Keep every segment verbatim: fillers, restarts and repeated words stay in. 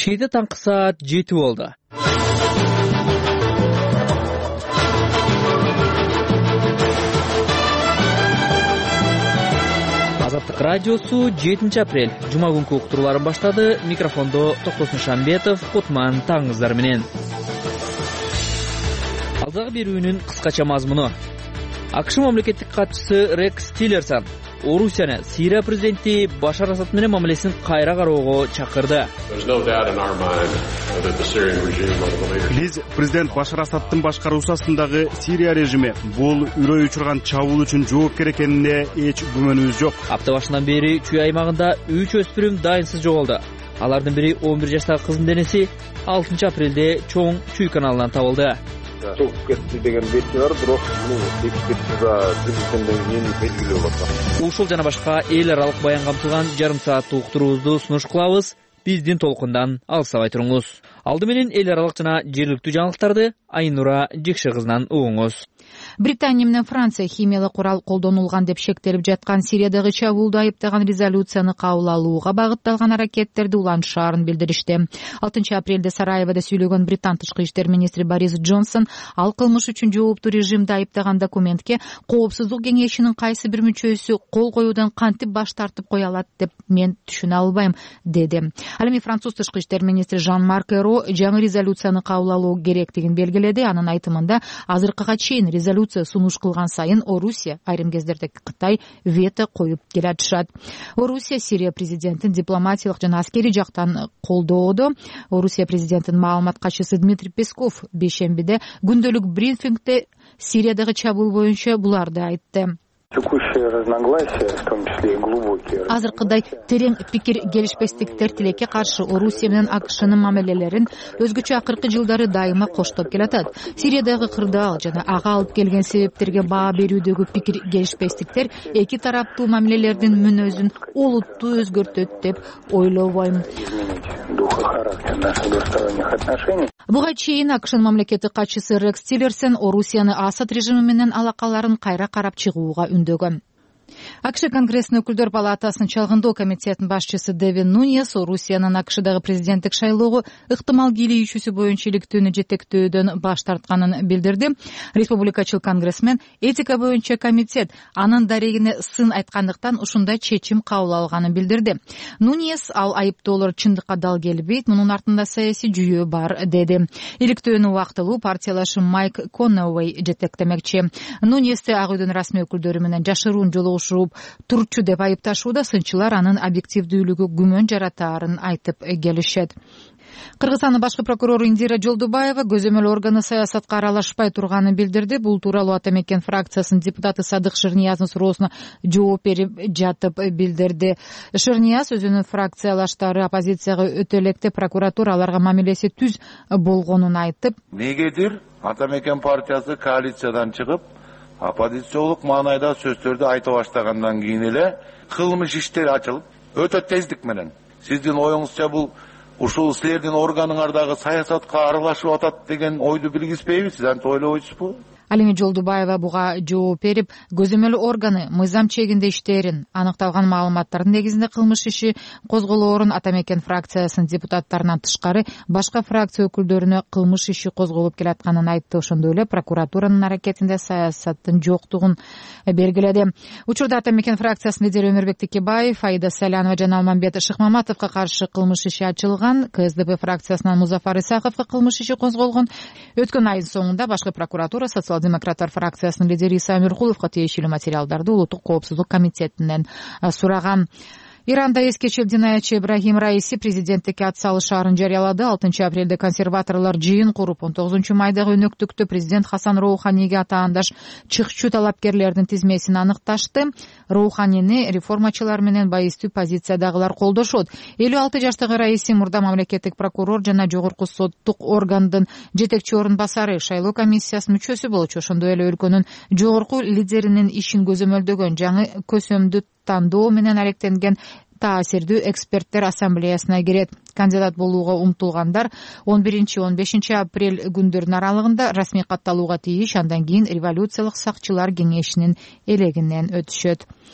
Кечээде таңкы саат жети болду. Азаттык радиосу жетинчи апрель жума күнкү уктурууларын баштады. Микрофондо Токтосун Шамбетов, Кутман таңыңыздар менен. Алдагы берүүнүн кыскача мазмуну. АКШ мамлекеттик катчысы Рекс Тиллерсон Орусияны Сирия президенти Башар Асад менен мамилесин кайра кароого чакырды. Биз президент Башар Асаддын башкаруусу астындагы Сирия режими бул үрөй учурган чабуул үчүн жоопкер экенине эч күмөнүбүз жок. Апта башынан бери Чүй аймагында үч өспүрүм дайынсыз жоголду. Алардын бири он бир жаштагы кыздын денеси алтынчы апрелде Чоң Чүй каналынан табылды. Чогуп кетти деген версия бар, бирок муну экспертиза жүргүзгөндөн кийин белгилүү болот. Ушул жана башка эл аралык баян камтылган жарым сааттык уктуруубузду сунуш кылабыз. Биздин толкундан алыстабай туруңуз. Алды менен эл аралык жана жергиликтүү жаңылыктарды Айнура Жекше кызынан угуңуз. Британия менен Франция химиялык курал колдонулган деп шектелип жаткан Сириядагы чабуулду айыптаган резолюцияны кабыл алууга багытталган аракеттерди улантышаарын билдиришти. алтынчы апрелде Сараевода сүйлөгөн Британ тышкы иштер министри Борис Джонсон ал кылмыш үчүн жооптуу режимди айыптаган документке Коопсуздук кеңешинин кайсы бир мүчөсү кол коюудан кантип баш тартып кое алат деп мен түшүнө албайм, деди. Ал эми француз тышкы иштер министри Жан-Марк Эро жаңы резолюцияны кабыл алуу керектигин белгиледи. Анын айтымында азыркыга чейин резолюция сунуш кылган сайын Орусия, айрым кездерде Кытай вето коюп келатышат. Орусия Сирия президентин дипломатиялык жана аскерий жактан колдоодо. Орусия президентинин маалымат катчысы Дмитрий Песков бейшембиде күндөлүк брифингде Сириядагы чабуул боюнча буларды айтты. Текущие разногласия, в том числе и глубокие. Азыркыдай терең пикир келишпестиктер тилекке каршы Орусия менен АКШнын мамилелерин өзгөчө акыркы жылдары дайыма коштоп келатат. Сириядагы кырдаал жана ага алып келген себептерге баа берүүдөгү пикир келишпестиктер эки тараптуу мамилелердин мүнөзүн олуттуу өзгөртөт деп ойлобойм. Буга чейин АКШнын мамлекеттик катчысы Рекс Тиллерсон Орусияны Асад режими менен алакаларын кайра карап чыгууга үндөгөн. АКШ Конгресстин өкүлдөр палатасынын чалгындоо комитетинин башчысы Дэвин Нуньес Орусиянын АКШдагы президенттик шайлоого ыктымал кийлигишүүсү боюнча иликтөөнү жетектөөдөн баш тартканын билдирди. Республикачыл конгрессмен этика боюнча комитет анын дарегине сын айткандыктан ушундай чечим кабыл алганын билдирди. Нуньес ал айыптоолор чындыкка дал келбейт, мунун артында саясий жүйөө бар, деди. Иликтөөнү убактылуу партиялашым Майк Коннауэй жетектемекчи. Нуньести Ак үйдүн расмий өкүлдөрү менен жашыруун жолугушуу турчу деп айыпташууда, сынчылар анын объективдүүлүгү күмөн жаратаарын айтып келишет. Кыргызстандын башкы прокурору Индира Жолдубаева көзөмөл органы саясатка аралашпай турганын билдирди. Бул тууралуу Ата Мекен фракциясынын депутаты Садык Шырнияздын суроосуна жооп берип жатып билдирди. Шырнияз өзүнүн фракциялаштары оппозицияга өтө электе прокуратура аларга мамилеси түз болгонун айтып, негедир Ата Мекен партиясы коалициядан чыгып оппозициялык маанайда сөздөрдү айта баштагандан кийин эле кылмыш иштери ачылып өтө тездик менен. Сиздин оюңузча бул ушул силердин органыңардагы саясатка аралашып атат деген ойду билгизбейби? Сиз антип ойлобойсузбу? Ал эми Жолдубаева буга жооп берип, көзөмөл органы мыйзам чегинде иштерин, аныкталган маалыматтардын негизинде кылмыш иши козголоорун Ата Мекен фракциясынын депутаттарынан тышкары башка фракция өкүлдөрүнө кылмыш иши козголуп келатканын айтты. Ошондой эле прокуратуранын аракетинде саясаттын жоктугун белгиледи. Учурда Ата Мекен фракциясынын лидери Өмүрбек Текебаев, Аида Салянова жана Алмамбет Шыкмаматовго каршы кылмыш иши ачылган. КСДП фракциясынан Музафар Исаковго кылмыш иши козголгон. Өткөн айдын соңунда башкы прокуратура Социал-демократтар фракциясынын лидери Иса Миркуловго тиешелүү материалдарды Улуттук коопсуздук комитетинен сураган. Иранда эскечил динаячы Ибрахим Раиси президенттикке ат салышаарын жарыялады. алтынчы апрелде консерваторлор жыйын куруп, он тогузунчу майдагы өнөктүктө президент Хасан Роуханиге атаандаш чыкчу талапкерлердин тизмесин аныкташты. Роуханини реформачылар менен байыстуу позициядагылар колдошот. элүү алты жаштагы Раиси мурда мамлекеттик прокурор жана жогорку соттук органдын жетекчи орун басары, шайлоо комиссиясынын мүчөсү болчу. Ошондой эле өлкөнүн жогорку лидеринин ишин көзөмөлдөгөн жаңы көсөмдү тандоо менен алектенген таасирдүү эксперттер ассамблеясына кирет. Кандидат болууга умтулгандар он биринчи он бешинчи апрель күндөрүнүн аралыгында расмий катталууга тийиш, андан кийин революциялык сакчылар кеңешинин элегинен өтүшөт.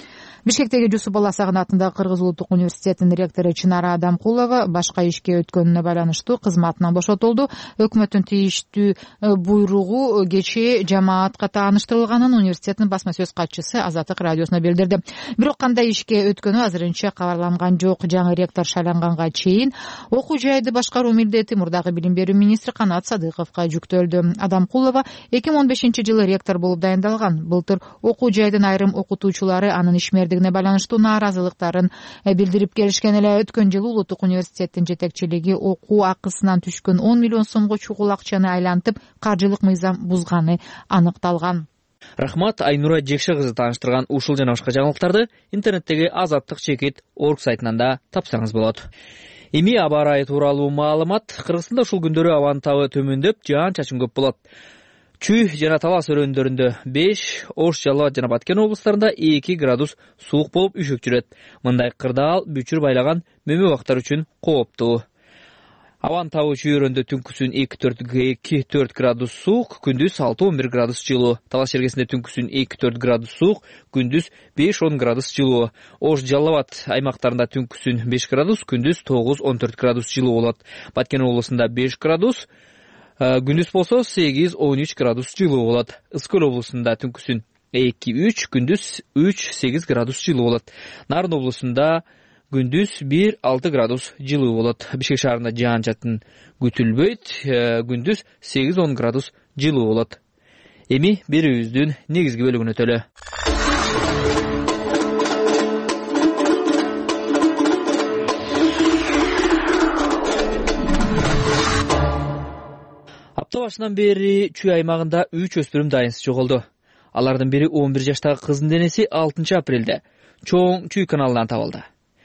Бишкектеги Жусуп Баласагын атындагы Кыргыз улуттук университетинин ректору Чынара Адамкулова башка ишке өткөнүнө байланыштуу кызматынан бошотулду. Өкмөттүн тийиштүү буйругу кечээ жамаатка тааныштырылганын университеттин басма сөз катчысы Азаттык радиосуна билдирди. Бирок кандай ишке өткөнү азырынча кабарланган жок. Жаңы ректор шайланганга чейин окуу жайды башкаруу милдети мурдагы билим берүү министри Канат Садыковго жүктөлдү. Адамкулова эки миң он бешинчи жылы ректор болуп дайындалган. Былтыр окуу жайдын айрым окутуучулары анын ишмердигине байланыштуу нааразылыктарын билдирип келишкен эле. Өткөн жылы улуттук университеттин жетекчилиги окуу акысынан түшкөн он миллион сомго чугул акчаны айлантып, каржылык мыйзам бузганы аныкталган. Рахмат, Айнура Жекше кызы тааныштырган ушул жана башка жаңылыктарды интернеттеги Азаттык чекит орг сайтынан да тапсаңыз болот. Эми аба ырайы тууралуу маалымат. Кыргызстанда ушул күндөрү абанын табы төмөндөп, жаан-чачын көп болот. Чүй жана Талас өрөөндарында беш, Ош, Жалал жана Баткен облустарында эки градус суук болуп үшөк жүрөт. Мындай кырдаал бүчүр байлаган мөмө бактар үчүн кооптуу. Абанын табы чүй өрөөндө түнкүсүн эки төрт градус суук, күндүз алты он бир градус жылуу. Талас жергесинде түнкүсүн эки төрт градус суук, күндүз беш он градус жылуу. Ош, Жалал Абад аймактарында түнкүсүн беш градус, күндүз тогуз он төрт градус жылуу болот. Баткен облусунда беш градус, күндүз болсо сегиз он үч градус жылуу болот. Ысыкөл облусунда түнкүсүн эки үч, күндүз үч сегиз градус жылуу болот. Нарын облусунда күндүз бир алты градус жылуу болот. Бишкек шаарында жаан-чачын күтүлбөйт, күндүз сегиз он градус жылуу болот. Эми берүүбүздүн негизги бөлүгүнө өтөлү. Апта башынан бери Чүй аймагында үч өспүрүм дайынсыз жоголду. Алардын бири он бир жаштагы кыздын денеси алтынчы апрелде Чоң Чүй каналынан табылды.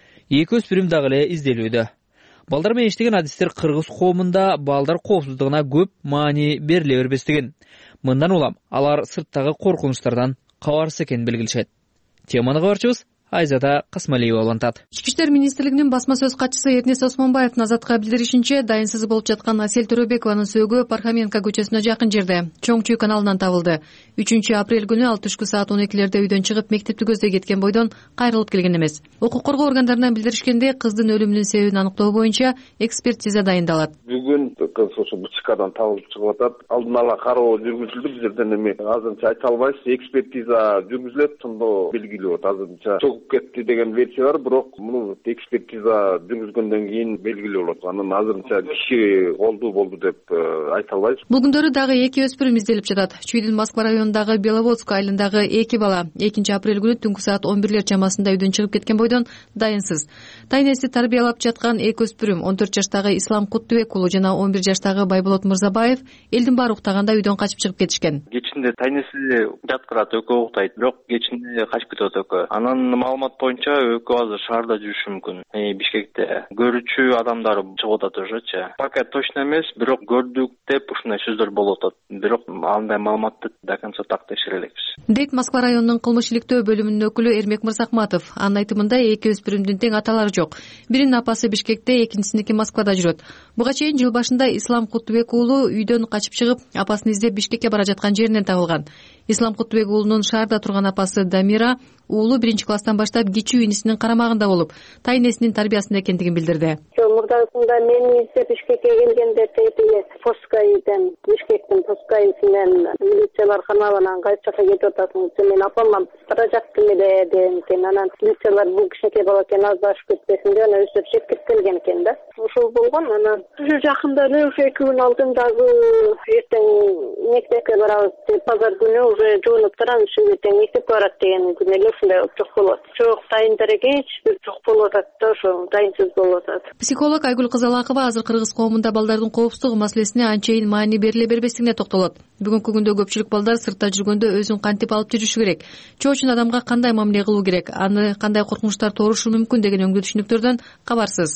Эки өспүрүм дагы эле изделүүдө. Балдар менен иштеген адистер кыргыз коомунда балдар коопсуздугуна көп маани бериле бербестигин. Мындан улам алар сырттагы коркунучтардан кабарсыз экенин белгилешет. Теманы кабарчыбыз Айзада Касмалиева улантат. Ички иштер министрлигинин басма сөз катчысы Эрнест Осмонбаевдин Азатка билдиришинче, дайынсыз болуп жаткан Асель Төрөбекованын сөөгү Пархаменко көчөсүнө жакын жерде, Чоң Чүй каналынан табылды. үчүнчү апрель күнү ал түшкү саат он экилерде үйдөн чыгып мектепти көздөй кеткен бойдон кайрылып келген эмес. Укук коргоо органдарынан билдиришкенде, кыздын өлүмүнүн себебин аныктоо боюнча экспертиза дайындалат. Бүгүн кыз ошо бычкадан табылып чыгып атат. Алдын ала кароо жүргүзүлдү, бизерден эми азырынча айта албайбыз. Экспертиза жүргүзүлөт, тондо белгилүү болот. Азырынча чогуп кетти деген версия бар, бирок муну экспертиза жүргүзгөндөн кийин белгилүү болот. Анан азырынча киши колдуу болду деп айта албайбыз. Бул күндөрү дагы эки өспүрүм изделип жатат. Чүйдүн Москва районундагы Беловодск айылындагы эки бала экинчи апрель күнү түнкү саат он бирлер чамасында үйдөн чыгып кеткен бойдон дайынсыз. Тайнеси тарбиялап жаткан эки өспүрүм он төрт жаштагы Ислам Куттубек уулу жана он бир жаштагы Байболот Мырзабаев элдин баары уктаганда үйдөн качып чыгып кетишкен. Кечинде тайнеси жаткырат, экөө уктайт, бирок кечинде качып кетип атат экөө. Анан маалымат боюнча экөө азыр шаарда жүрүшү мүмкүн. Бишкекте көрүүчү адамдар чыгып атат ошочу. Пока точно эмес, бирок көрдүк деп ушундай сөздөр болуп атат. Бирок андай маалыматты до конца так текшере элекпиз. Дейт Москва районунун кылмыш иликтөө бөлүмүнүн өкүлү Эрмек Мырзахматов. Анын айтымында эки өспүрүмдүн тең аталары жок. Биринин апасы Бишкекте, экинчисиники Москвада жүрөт. Буга чейин жыл башында Ислам Куттубек уулу үйдөн качып чыгып, апасын издеп Бишкекке бара жаткан жеринен табылган. Ислам Куттубек уулунун шаарда турган апасы Дамира уулу биринчи класстан баштап кичүү инисинин карамагында болуп, тайнесинин тарбиясында экендигин билдирди. Мурдасында мени издеп Бишкекке келгенде тегине Поскайден, Бишкектин Поскайсынан милициялар камабынан кайсы жака кетип атасың? Мен апамдан бара жактым эле деген экен. Анан милициялар бул кичинекей бала экен, аздашып кетпесин деп анан өздөрү чекип келген экен да. Ошол болгон. Анан ушу жакында эле ушу эки күн алдын дагы эртең мектепке барабыз деп базар күнү уже жуунуп турам, ушу эртең мектепке барат деген күнү эле ушундай жок болот. Жок дайындар экен, эч бир жок болуп атат да, ошо дайынсыз болуп атат. Психолог Айгүл Кызалакова азыр кыргыз коомунда балдардын коопсуздугу маселесине анчейин маани бериле бербестигине токтолот. Бүгүнкү күндө көпчүлүк балдар сыртта жүргөндө өзүн кантип алып жүрүшү керек, чоочун адамга кандай мамиле кылуу керек, аны кандай коркунучтар туурушу мүмкүн деген өңдүү түшүнүктөрдөн кабарсыз.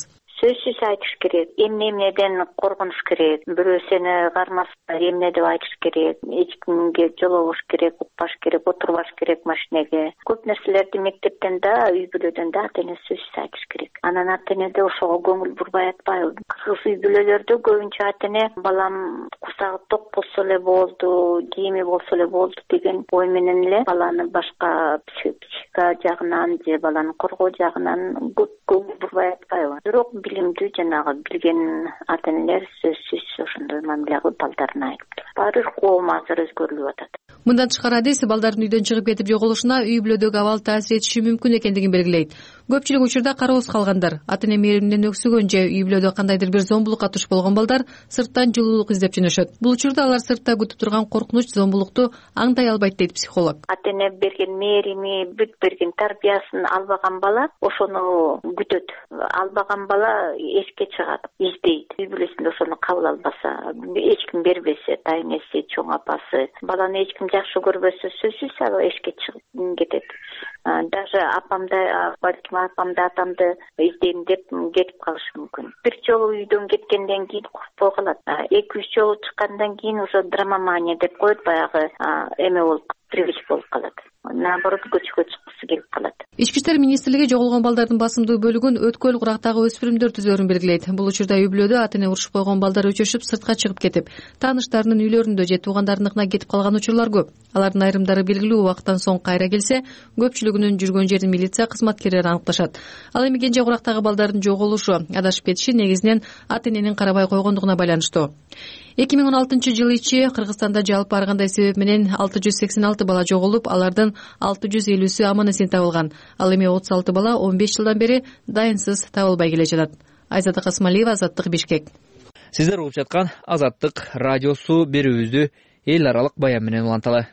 сөзсүз айтыш керек. Эмне эмнеден коргонуш керек, бирөө сени кармаса эмне деп айтыш керек, эч кимге жолобош керек, укпаш керек, отурбаш керек машинеге. Көп нерселерди мектептен да, үй бүлөдөн да ата эне сөзсүз айтыш керек. Анан ата эне да ошого көңүл бурбай атпайбы? Кыргыз үй бүлөлөрдө көбүнчө ата эне балам курсагы ток болсо эле болду, кийими болсо эле болду деген ой менен эле баланы башка психика жагынан же баланы коргоо жагынан көп көңүл бурбай атпайбы? Бирок билимдүү жанагы билген ата энелер сөзсүз ошондой мамиле кылып балдарына айтып турат. Баары коом азыр өзгөрүлүп атат. Мындан тышкары адис балдардын үйдөн чыгып кетип жоголушуна үй бүлөдөгү абал таасир этиши мүмкүн экендигин белгилейт. Көпчүлүк учурда кароосуз калгандар, ата эне мээриминен өксүгөн же үй бүлөдө кандайдыр бир зомбулукка туш болгон балдар сырттан жылуулук издеп жөнөшөт. Бул учурда алар сыртта күтүп турган коркунуч, зомбулукту аңдай албайт дейт психолог. Ата эне берген мээрими, бүт берген тарбиясын албаган бала ошону күтөт. Албаган бала эшикке чыгат, издейт. Үй бүлөсүндө ошону кабыл албаса, эч ким бербесе, ата энеси, чоң апасы, баланы эч ким жакшы көрбөсө сөзсүз ал эшикке чыгып кетет. Даже апамда, балким апамды, атамды издейм деп кетип калышы мүмкүн. Бир жолу үйдөн кеткенден кийин коркпой калат. Эки үч жолу чыккандан кийин уже драмамания деп коет, баягы эме болуп, привычка болуп калат. Наоборот, көчкө чыккысы келип калат. Ички иштер министрлиги жоголгон балдардын басымдуу бөлүгүн өткөл курактагы өспүрүмдөр түзөрүн белгилейт. Бул учурда үй бүлөдө ата эне урушуп койгон балдар өчөшүп сыртка чыгып кетип, тааныштарынын үйлөрүндө же туугандарыныкына кетип калган учурлар көп. Алардын айрымдары белгилүү убакыттан соң кайра келсе, көпчүлүгүнүн жүргөн жерин милиция кызматкерлери аныкташат. Ал эми кенже курактагы балдардын жоголушу, адашып кетиши негизинен ата эненин карабай койгондугуна байланыштуу. эки миң он алтынчы жылы ичи Кыргызстанда жалпы ар кандай себеп менен алты жүз сексен алты бала жоголуп, алардын алты жүз элүүсү аман-эсен табылган. Ал эми отуз алты бала он беш жылдан бери дайынсыз табылбай келе жатат. Айзада Касмалиева, Азаттык, Бишкек. Сиздер угуп жаткан Азаттык радиосу берүүбүздү эл аралык баян менен уланталы.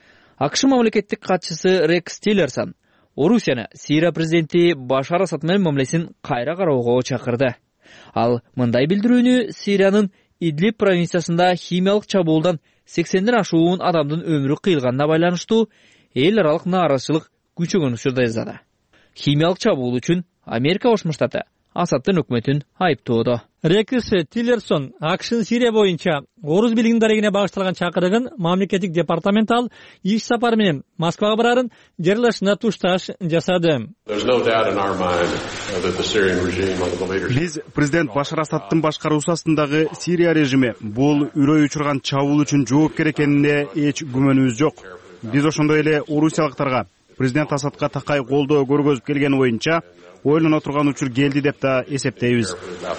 АКШ мамлекеттик катчысы Рекс Тиллерсон Орусияны Сирия президенти Башар Асад менен мамилесин кайра кароого чакырды. Ал мындай билдирүүнү Сириянын Идлиб провинциясында химиялык чабуулдан сексенден ашуун адамдын өмүрү кыйылганына байланыштуу эл аралык нааразычылык күчөгөн учурда жасады. Химиялык чабуул үчүн Америка Кошмо Штаты Асадтын өкмөтүн айыптоодо. Рекс Тиллерсон АКШнын Сирия боюнча орус бийлигинин дарегине багышталган чакырыгын мамлекеттик департамент ал иш сапары менен Москвага барарын жарыялашына тушташ жасады. Биз президент Башар Асадтын башкаруусу астындагы Сирия режими бул үрөй учурган чабуул үчүн жоопкер экенине эч күмөнүбүз жок. Биз ошондой эле орусиялыктарга президент Асадка такай колдоо көргөзүп келген боюнча ойлоно турган учур келди деп да эсептейбиз.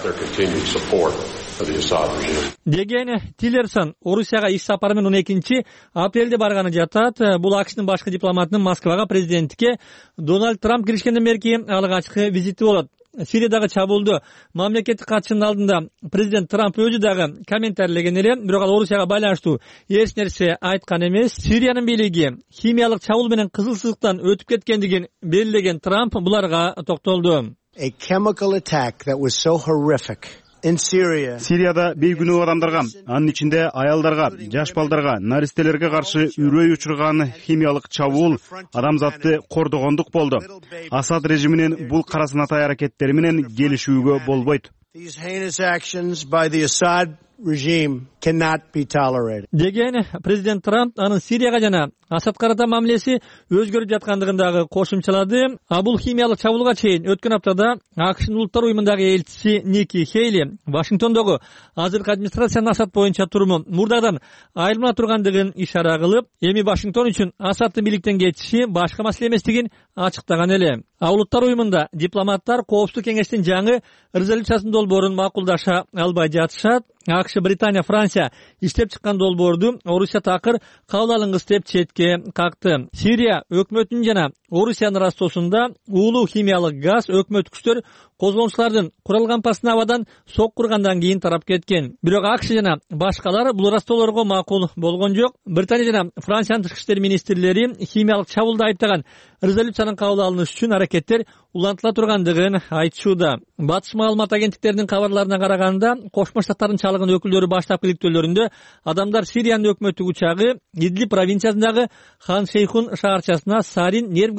Деген Тиллерсон Орусияга иш сапары менен он экинчи апрелде барганы жатат. Бул АКШнын башкы дипломатынын Москвага президенттикке Дональд Трамп киришкенден берки алгачкы визити болот. Сириядагы чабуулду мамлекеттик катчынын алдында президент Трамп өзү дагы комментарийлеген эле, бирок ал Орусияга байланыштуу эч нерсе айткан эмес. Сириянын бийлиги химиялык чабуул менен кызыл сызыктан өтүп кеткендигин белгилеген Трамп буларга токтолду. A chemical attack that was so horrific in Syria. Сирияда бейгүнөө адамдарга, анын ичинде аялдарга, жаш балдарга, наристелерге каршы үрөй учурган химиялык чабуул адамзатты кордогондук болду. Асад режиминин бул кара сынатай аракеттери менен келишүүгө болбойт. These heinous actions by the Assad regime cannot be tolerated. Деген президент Трамп анын Сирияга жана Асад карата мамилеси өзгөрүп жаткандыгын дагы кошумчалады. А бул химиялык чабуулга чейин өткөн аптада АКШнын улуттар уюмундагы элчиси Ники Хейли Вашингтондогу азыркы администрациянын Асад боюнча туруму мурдагыдан айырмала тургандыгын ишара кылып, эми Вашингтон үчүн Асадтын бийликтен кетиши башка маселе эместигин ачыктаган эле. А улуттар уюмунда дипломаттар Коопсуздук кеңештин жаңы резолюциясынын долбоорун макулдаша албай жатышат. АКШ, Британия, Франция иштеп чыккан долбоорду Орусия такыр кабыл алынгыс деп четке какты. Сирия өкмөтүнүн жана Орусиянын растоосунда уулуу химиялык газ өкмөт күчтөр козгончулардын куралган пасына абадан сок кургандан кийин тарап кеткен. Бирок АКШ жана башкалар бул растоолорго макул болгон жок. Британия жана Франциянын тышкы иштер министрлери химиялык чабуулду айыптаган резолюциянын кабыл алынышы үчүн аракеттер улантыла тургандыгын айтышууда. Батыш маалымат агенттиктеринин кабарларына караганда, Кошмо Штаттардын чалыгын өкүлдөрү баштапкы иликтөөлөрүндө адамдар Сириянын өкмөттүк учагы Идлиб провинциясындагы Хан Шейхун шаарчасына сарин нерв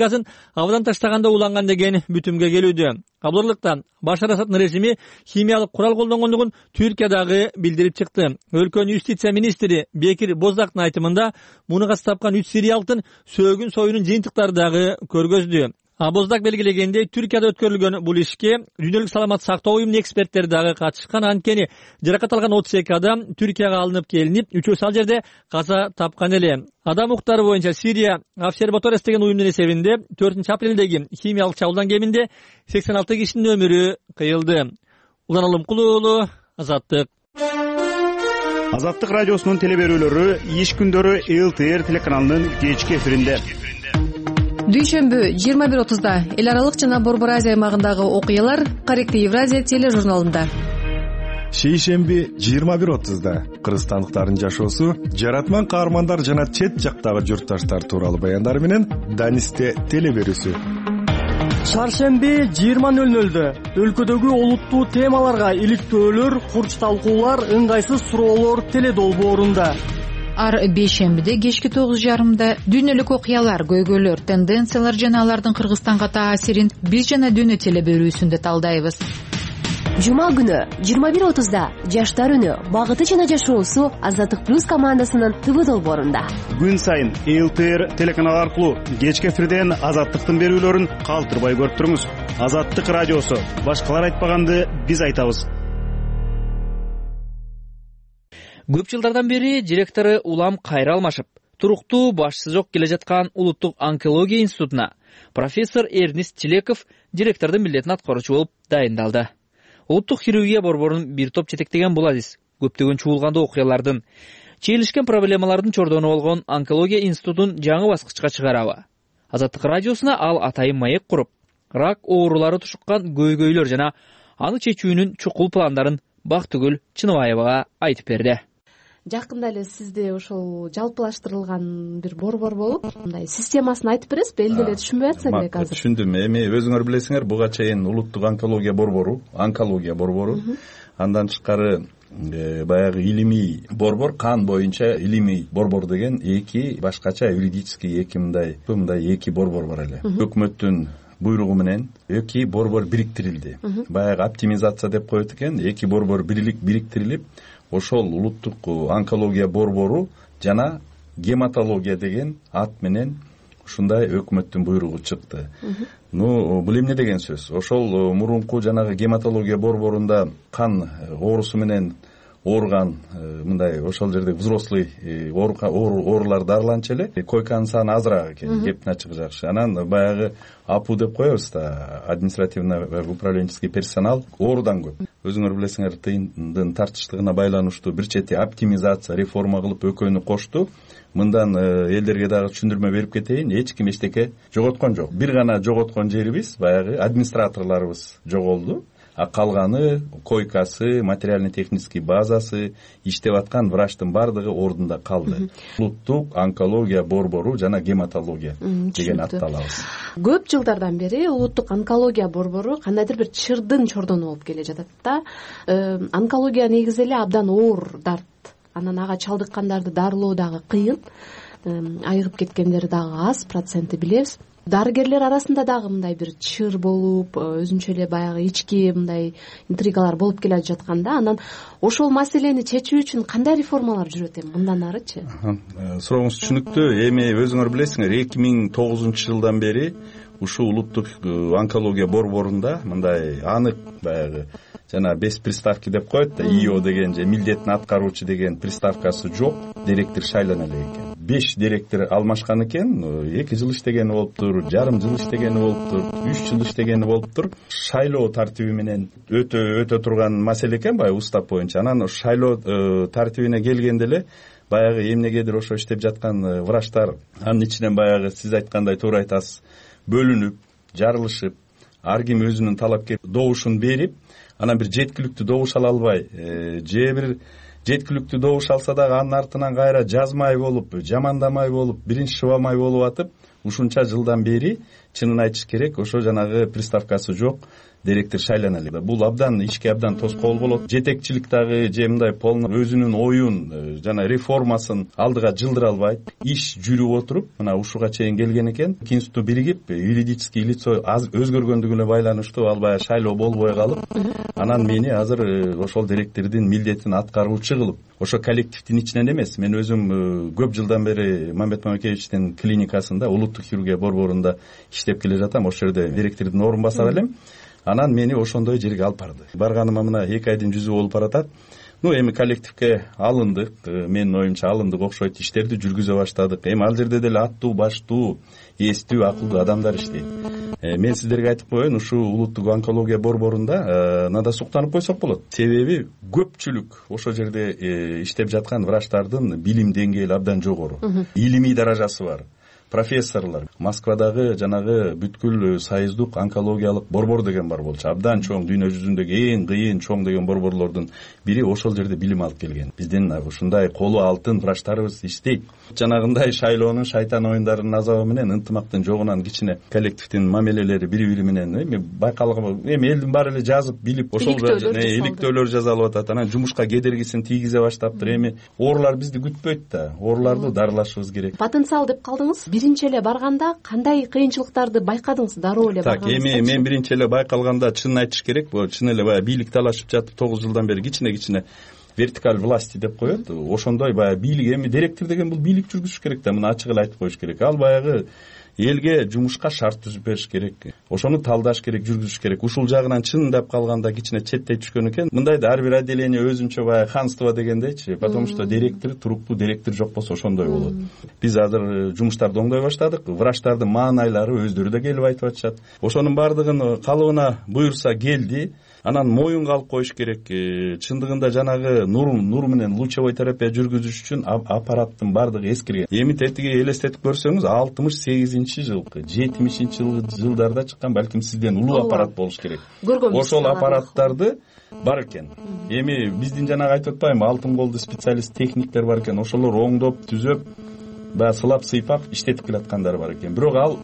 газын абдан таштаганда уланган деген бүтүмгө келүүдө. Ал орлукта Башар Асаддын режими химиялык курал колдонгондугун Түркиядагы билдирип чыкты. Өлкөнүн юстиция министри Бекир Боздактын айтымында муну катыш тапкан үч сириялыктын сөөгүн союунун жыйынтыктары дагы көргөздү. Боздак белгилегендей, Түркияда өткөрүлгөн бул ишке дүйнөлүк саламат сактоо уюмунун эксперттери дагы катышкан. Анткени жаракат алган отуз эки адам Түркияга алынып келинип, үчөөсү ал жерде каза тапкан эле. Адам укуктары боюнча Сирия Обсерваториясы деген уюмдун эсебинде төртүнчү апрелдеги химиялык чабуулдан кеминде сексен алты кишинин өмүрү кыйылды. Улан Алымкулуу уулу, Азаттык. Азаттык радиосунун телеберүүлөрү иш күндөрү эл ти эр телеканалынын кечки эфиринде. Дүйшөмбү жыйырма бир отузда эл аралык жана Борбор Азия аймагындагы окуялар Корректив Евразия тележурналында. Шейшемби жыйырма бир отузда кыргызстандыктардын жашоосу, жаратман каармандар жана чет жактагы журтташтар тууралуу баяндар менен Данисте телеберүүсү. Чаршемби жыйырма нөл нөлдө өлкөдөгү олуттуу темаларга иликтөөлөр, курч талкуулар, ыңгайсыз суроолор теледолбоорунда. Ар бейшембиде кечки тогуз жарымда дүйнөлүк окуялар, көйгөйлөр, тенденциялар жана алардын Кыргызстанга таасирин биз жана дүйнө телеберүүсүндө талдайбыз. Жума күнү жыйырма бир отузда Жаштар үнү, багыты жана жашоосу Азаттык плюс командасынын ТВ долбоорунда. Күн сайын эл ти эр телеканалы аркылуу кечки эфирден Азаттыктын берүүлөрүн калтырбай көрүп туруңуз. Азаттык радиосу, башкалар айтпаганды биз айтабыз. Көп жылдардан бери директору Улам кайра алмашып, туруктуу башчысы жок келе жаткан Улуттук онкология институтуна профессор Эрнист Чилеков директордун милдетин аткаруучу болуп дайындалды. Улуттук хирургия борборунун бир топ жетектеген бул адис көптөгөн чуулгандуу окуялардын, чийлишкен проблемалардын чордону болгон онкология институтун жаңы баскычка чыгарабы. Азаттык радиосуна ал атайын маек куруп, рак оорулары тушуккан көйгөйлөр жана аны чечүүнүн чукул пландарын Бактыгүл Чыныбаевага айтып берди. Жакында эле сизде ошол жалпылаштырылган бир борбор болуп, мындай системасын айтып бересизби? Эл деле түшүнбөй атса керек азыр. Түшүндүм. Эми өзүңөр билесиңер, буга чейин улуттук онкология борбору, онкология борбору, андан тышкары баягы илимий борбор, кан боюнча илимий борбор деген эки башкача юридический эки мындай мындай эки борбор бар эле. Өкмөттүн буйругу менен эки борбор бириктирилди. Баягы оптимизация деп коет экен, эки борбор бирлик бириктирилип, ошол улуттук онкология борбору жана гематология деген ат менен ушундай өкмөттүн буйругу чыкты. Ну, бул эмне деген сөз? Ошол мурунку жанагы гематология борборунда кан оорусу менен ооруган мындай ошол жерде взрослый оорулар дарыланчу эле, койканын саны азыраак экен, кептин ачыгы жакшы. Анан баягы АПУ деп коебуз да, административно управленческий персонал оорудан көп. Өзүңөр билесиңер, тыйындын тартыштыгына байланыштуу бир чети оптимизация, реформа кылып экөөнү кошту. Мындан элдерге дагы түшүндүрмө берип кетейин, эч ким эчтеке жоготкон жок. Бир гана жоготкон жерибиз баягы администраторлорубуз жоголду. А калганы койкасы, материально-технический базасы, иштеп аткан врачтын бардыгы ордунда калды. Улуттук онкология борбору жана гематология деген атталабыз. Көп жылдардан бери улуттук онкология борбору кандайдыр бир чырдын чордону болуп келе жатат да. Онкология негизи эле абдан оор дарт. Анан ага чалдыккандарды дарылоо дагы кыйын. Айыгып кеткендери дагы аз, проценти билебиз. Дарыгерлер арасында дагы мындай бир чыр болуп, өзүнчө эле баягы ички мындай интригалар болуп келе жатканда, анан ошол маселени чечүү үчүн кандай реформалар жүрөт эми мындан арычы? Сурооңуз түшүнүктүү. Эми өзүңөр билесиңер, эки миң тогузунчу жылдан бери ушул улуттук онкология борборунда мындай анык баягы жана беш приставки деп коет да, ИО деген же милдетин аткаруучу деген приставкасы жок, директор шайлана элек экен. Беш директор алмашкан экен, эки жыл иштегени болуптур, жарым жыл иштегени болуптур, үч жыл иштегени болуптур. Шайлоо тартиби менен өтө өтө турган маселе экен баягы устав боюнча. Анан шайлоо тартибине келгенде эле баягы эмнегедир ошо иштеп жаткан врачтар анын ичинен баягы сиз айткандай туура айтасыз, бөлүнүп, жарылышып, ар ким өзүнүн талапкер добушун берип, анан бир жеткиликтүү добуш ала албай, же бир жеткиликтүү добуш алса дагы анын артынан кайра жазмай болуп, жамандамай болуп, биринчи шыбамай болуп атып, ушунча жылдан бери чынын айтыш керек ошо жанагы приставкасы жок директор шайлана элек. Бул абдан ишке абдан тоскоол болот. Жетекчилик дагы же мындай полный өзүнүн оюн жана реформасын алдыга жылдыра албайт. Иш жүрүп отуруп мына ушуга чейин келген экен. Институту биригип юридический лицо аз өзгөргөндүгү менен байланыштуу ал баягы шайлоо болбой калып, анан мени азыр ошол директордун милдетин аткаруучу кылып, ошо коллективдин ичинен эмес, мен өзүм көп жылдан бери Мамбет Мамекеевичтин клиникасында, улуттук хирургия борборунда иштеп келе жатам. Ошол жерде директордун орун басары элем. Анан мени ошондой жерге алып барды. Барганыма мына эки айдын жүзү болуп баратат. Ну эми коллективге алындык, менин оюмча алындык окшойт, иштерди жүргүзө баштадык. Эми ал жерде деле аттуу, баштуу, эстүү, акылдуу адамдар иштейт. Мен сиздерге айтып коеюн, ушу улуттук онкология борборунда надо суктанып койсок болот. Себеби көпчүлүк ошол жерде иштеп жаткан врачтардын билим деңгээли абдан жогору. Илимий даражасы бар. Профессорлор. Москвадагы жанагы бүткүл союздук онкологиялык борбор деген бар болчу. Абдан чоң, дүйнө жүзүндөгү эң кыйын чоң деген борборлордун бири ошол жерде билим алып келген. Биздин ушундай колу алтын врачтарыбыз иштейт. Жанагындай шайлоонун шайтан оюндарынын азабы менен ынтымактын жогунан кичине коллективдин мамилелери бири-бири менен эми байкалган, эми элдин баары эле жазып билип ошол иликтөөлөр жасалып атат. Анан жумушка кедергисин тийгизе баштаптыр. Эми оорулар бизди күтпөйт да. Ооруларды дарылашыбыз керек. Потенциал деп калдыңыз. Биринчи эле барганда кандай кыйынчылыктарды байкадыңыз дароо эле барганда? Так, эми мен биринчи эле байкалганда чынын айтыш керек, бул чын эле баягы бийлик талашып жатып тогуз жылдан бери кичине-кичине вертикаль власти деп коет. Ошондой баягы бийлик, эми директор деген бул бийлик жүргүзүш керек да, муну ачык эле айтып коюш керек. Ал баягы элге жумушка шарт түзүп бериш керек. Ошону талдаш керек, жүргүзүш керек. Ушул жагынан чындап калганда кичине четтей түшкөн экен. Мындай да ар бир отделение өзүнчө баягы ханство дегендейчи, потому что директор, туруктуу директор жок болсо ошондой болот. Биз азыр жумуштарды оңдой баштадык. Врачтардын маанайлары өздөрү да келип айтып атышат. Ошонун баардыгын калыбына буюрса келди. Анан моюнга алып коюш керек. Чындыгында жанагы нур нур менен лучевой терапия жүргүзүш үчүн аппараттын баардыгы эскирген. Эми тетиги элестетип көрсөңүз, алтымыш сегизинчи жылкы, жетимишинчи жылдарда чыккан, балким сизден улуу аппарат болуш керек. Ошол аппараттарды бар экен. Эми биздин жанагы айтып атпаймынбы, алтын колду специалист техниктер бар экен. Ошолор оңдоп, түзөп, баягы сылап сыйпап иштетип келаткандар бар экен. Бирок ал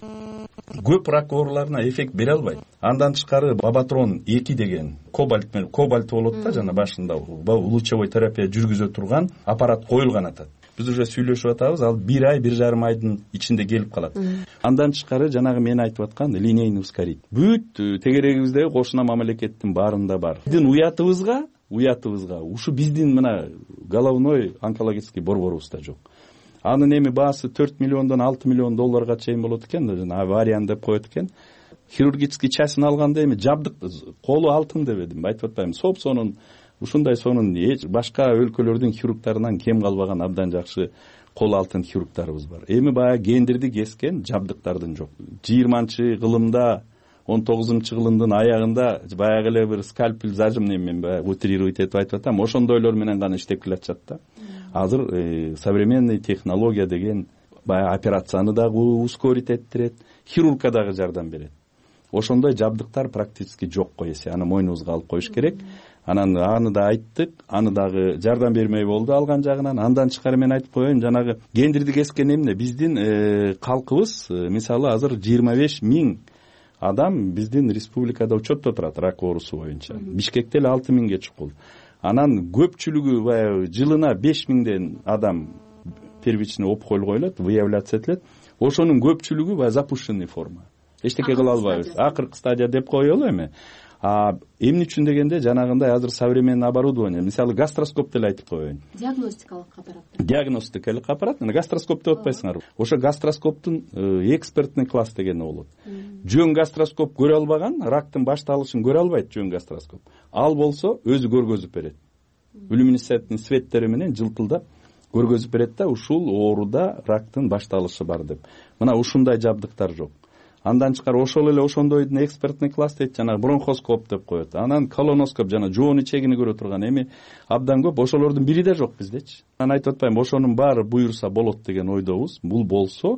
көп рак ооруларына эффект бере албайт. Андан тышкары Бабатрон эки деген кобальт менен кобальт болот да, жана башында лучевой терапия жүргүзө турган аппарат коюлган атат. Биз уже сүйлөшүп атабыз, ал бир ай, бир жарым айдын ичинде келип калат. Андан тышкары жанагы мен айтып аткан линейный ускоритель. Бүт тегерегибиздеги кошуна мамлекеттин баарында бар. Биздин уятыбызга, уятыбызга ушу биздин мына головной онкологический борборубузда жок. Анын эми баасы төрт миллиондон алты миллион долларга чейин болот экен, жана авариан деп коет экен. Хирургический частын алганда эми жабдык колу алтын дебедим, айтып атпаймынбы. Соп сонун ушундай сонун башка өлкөлөрдүн хирургтарынан кем калбаган абдан жакшы кол алтын хирургтарыбыз бар. Эми баягы гендерди кескен жабдыктардын жок. жыйырманчы кылымда, он тогузунчу кылымдын аягында баягы эле бир скальпель зажимный, мен баягы утрировать этип айтып атам, ошондойлор менен гана иштеп келатышат да. Азыр э, современный технология деген баягы операцияны дагы ускорить эттирет, хирургка дагы жардам берет. Ошондой жабдыктар практически жок койсе, аны мойнубузга алып коюш керек. Анан аны да айттык, аны дагы жардам бермей болду алган жагынан. Андан тышкары мен айтып коеюн, жанагы гендерди кескен эмне биздин э, калкыбыз, э, мисалы азыр жыйырма беш миң адам биздин республикада учетто турат рак оорусу боюнча. Бишкекте эле алты миңге чукул. Анан көпчүлүгү баягы жылына беш миңден адам первичный опухоль коюлат, выявляция этилет. Ошонун көпчүлүгү баягы запущенный форма. Эчтеке кыла албайбыз. Акыркы стадия деп коелу эми. А эмне үчүн дегенде жанагындай азыр современный оборудование, мисалы гастроскоп деле айтып коеюн. Диагностикалык аппарат. Диагностикалык аппарат, мына гастроскоп деп атпайсыңарбы? Ошо гастроскоптун экспертный класс дегени болот. Жөн гастроскоп көрө албаган, рактын башталышын көрө албайт жөн гастроскоп. Ал болсо өзү көргөзүп берет. Люминесцентный светтери менен жылтылдап көргөзүп берет да, ушул ооруда рактын башталышы бар деп. Мына ушундай жабдыктар жок. Андан чыкар ошол эле ошондойдун экспертный класс дейт, жана бронхоскоп деп коет. Анан колоноскоп, жана жоон ичегини көрө турган, эми абдан көп. Ошолордун бири да жок биздечи. Мен айтып атпаймынбы, ошонун баары буюрса болот деген ойдобуз. Бул болсо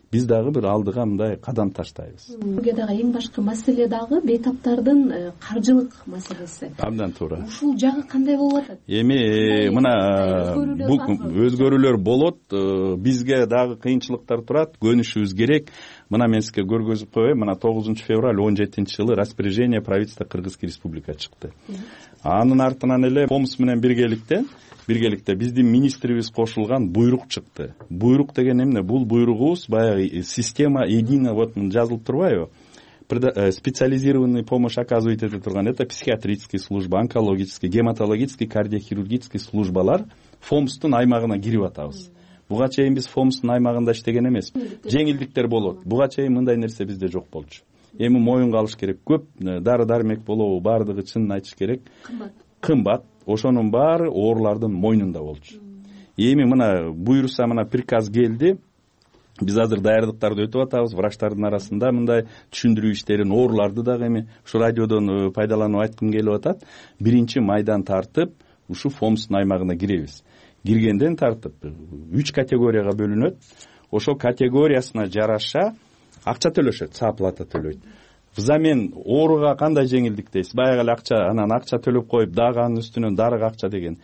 биз дагы бир алдыга мындай кадам таштайбыз. Дагы эң башкы маселе дагы бейтаптардын каржылык маселеси. Абдан туура. Ушул жагы кандай болуп атат? Эми мына өзгөрүүлөр болот, бизге дагы кыйынчылыктар турат, көнүшүбүз керек. Мына мен сизге көргөзүп коеюн, мына тогузунчу февраль он жетинчи жылы распоряжение правительства Кыргызской республика чыкты. Анын артынан эле Фомс менен биргеликте биргеликте биздин министрибиз кошулган буйрук чыкты. Буйрук деген эмне? Бул буйругубуз баягы система единая, вот жазылып турбайбы? Специализированный помощь оказывает эте турган, это психиатрический служба, онкологический, гематологический, кардиохирургический службалар Фомстун аймагына кирип атабыз. Буга чейин биз Фомстун аймагында иштеген эмес. Жеңилдиктер болот. Буга чейин мындай нерсе бизде жок болчу. Эми моюнга алыш керек. Көп дары дармек болобу, бардыгы чынын айтыш керек. Кымбат. Кымбат. Ошонун баары оорулардын мойнунда болчу. Эми мына буйруса мына приказ келди. Биз азыр даярдыктарды өтүп атабыз. Врачтардын арасында мындай түшүндүрүү иштерин, ооруларды дагы эми ушу радиодон пайдаланып айткым келип атат. Биринчи майдан тартып, ушу Фомстун аймагына киребиз. Киргенден тартып үч категорияга бөлүнөт. Ошол категориясына жараша акча төлөшөт, саплата төлөйт. Взамен ооруга кандай жеңилдик дейсиз? Баягы эле акча, анан акча төлөп коюп, дагы анын үстүнөн дарыга акча деген.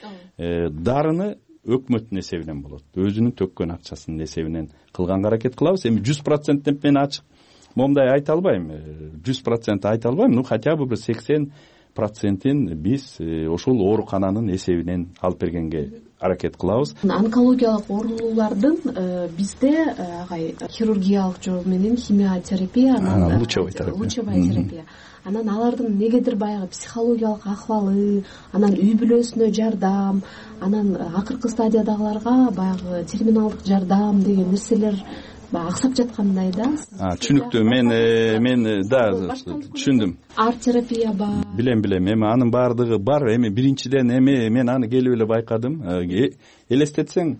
Дарыны өкмөттүн эсебинен болот. Өзүнүн төккөн акчасынын эсебинен кылганга аракет кылабыз. Эми жүз процент деп мен ачык момундай айта албайм. жүз процент айта албайм. Ну хотя бы бир сексен процентин биз ошол оорукананын эсебинен алып бергенге аракет кылабыз. Онкологиялык оорулуулардын бизде агай хирургиялык жол менен химиотерапия, анан лучевая терапия. Анан алардын негедир баягы психологиялык акыбалы, анан үй бүлөсүнө жардам, анан акыркы стадиядагыларга баягы терминалдык жардам деген нерселер аксап жаткандай да. Түшүнүктүү. Мен мен да түшүндүм. Арт терапия бар. Билем билем. Эми анын баардыгы бар. Эми биринчиден эми мен аны келип эле байкадым. Элестетсең,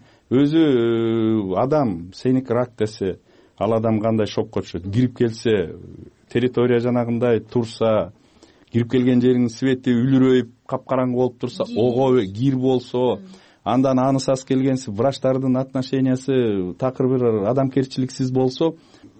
өзү адам сеник рак десе, ал адам кандай шокко түшөт. Кирип келсе, территория жанагындай турса, кирип келген жеринин свети үлүрөйүп, капкараңгы болуп турса, ого кир болсо, андан анысас келгенси, врачтардын отношениясы такыр бир адамкерчиликсиз болсо,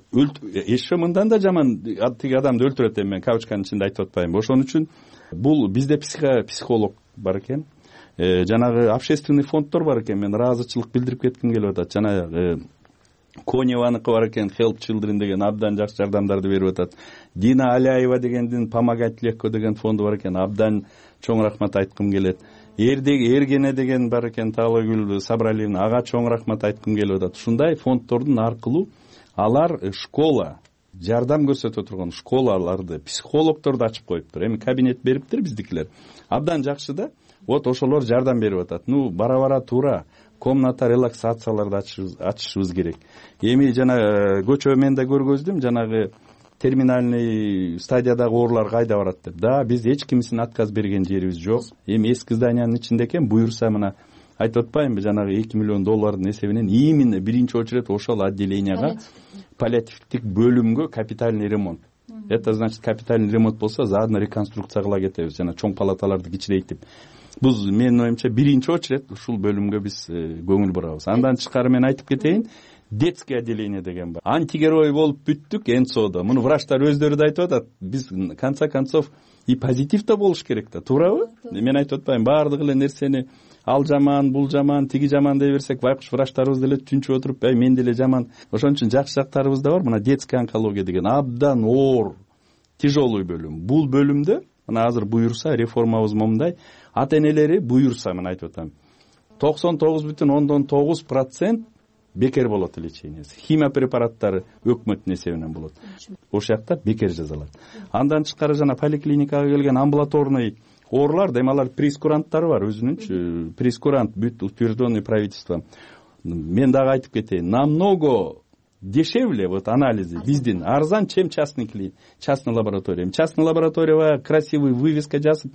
еще мындан да жаман тиги адамды өлтүрөт. Эми мен кавычканын ичинде айтып атпайм. Ошон үчүн бул бизде психолог бар экен, жанагы общественный фонддор бар экен. Мен ыраазычылык билдирип кетким келип атат. Жанагы Коневаныкы бар экен, Help Children деген абдан жакшы жардамдарды берип атат. Дина Аляева дегендин Помогать легко деген фонду бар экен, абдан чоң рахмат айткым келет. Эрдеги Эргене деген бар экен, Таалайгүл Сабыралиевна, ага чоң рахмат айткым келип атат. Ушундай фонддордун аркылуу алар школа, жардам көрсөтө турган школаларды, психологдорду ачып коюптур. Эми кабинет бериптир биздикилер. Абдан жакшы да. Вот ошолор жардам берип атат. Ну, бара-бара туура комната релаксацияларды ачышыбыз керек. Эми жана көчө мен да көргөздүм, жанагы терминальный стадиядагы оорулар кайда барат деп. Да, биз эч кимисин отказ берген жерибиз жок. Эми эски зданиянын ичинде экен, буюрса мына айтып атпаймынбы, жанагы эки миллион доллардын эсебинен именно биринчи очередь ошол отделенияга, паллиативдик бөлүмгө капитальный ремонт. Это значит, капитальный ремонт болсо, заодно реконструкция кыла кетебиз, жана чоң палаталарды кичирейтип. Бул менин оюмча биринчи очередь ушул бөлүмгө биз көңүл бурабыз. Андан тышкары мен айтып кетейин, детский отделение деген бар. Антигерой болуп бүттүк эн-содо. Муну врачтар өздөрү да айтып атат. Биз конца концов и позитив да болуш керек да, туурабы? Мен айтып атпайм, баардык эле нерсени ал жаман, бул жаман, тиги жаман дей берсек, байкуш врачтарыбыз деле түнчүп отуруп, ай мен деле жаман. Ошон үчүн жакшы жактарыбыз да бар. Мына детский онкология деген абдан оор, тяжелый бөлүм. Бул бөлүмдө мына азыр буюрса, реформабыз момундай, ата-энелери буюрса, мен айтып атам, токсон тогуз бүтүн ондон тогуз процент бекер болот лечениясы. Химия препараттары өкмөттүн эсебинен болот. Ошол жакта бекер жазалат. Андан тышкары жана поликлиникага келген амбулаторный оорулар, демалар прескуранттары бар, өзүнүнчү прескурант бүт утвержденный правительством. Мен дагы айтып кетейин, намного дешевле вот анализы биздин арзан, чем частный клиник, частный лаборатория. Частный лаборатория красивый вывеска жазып,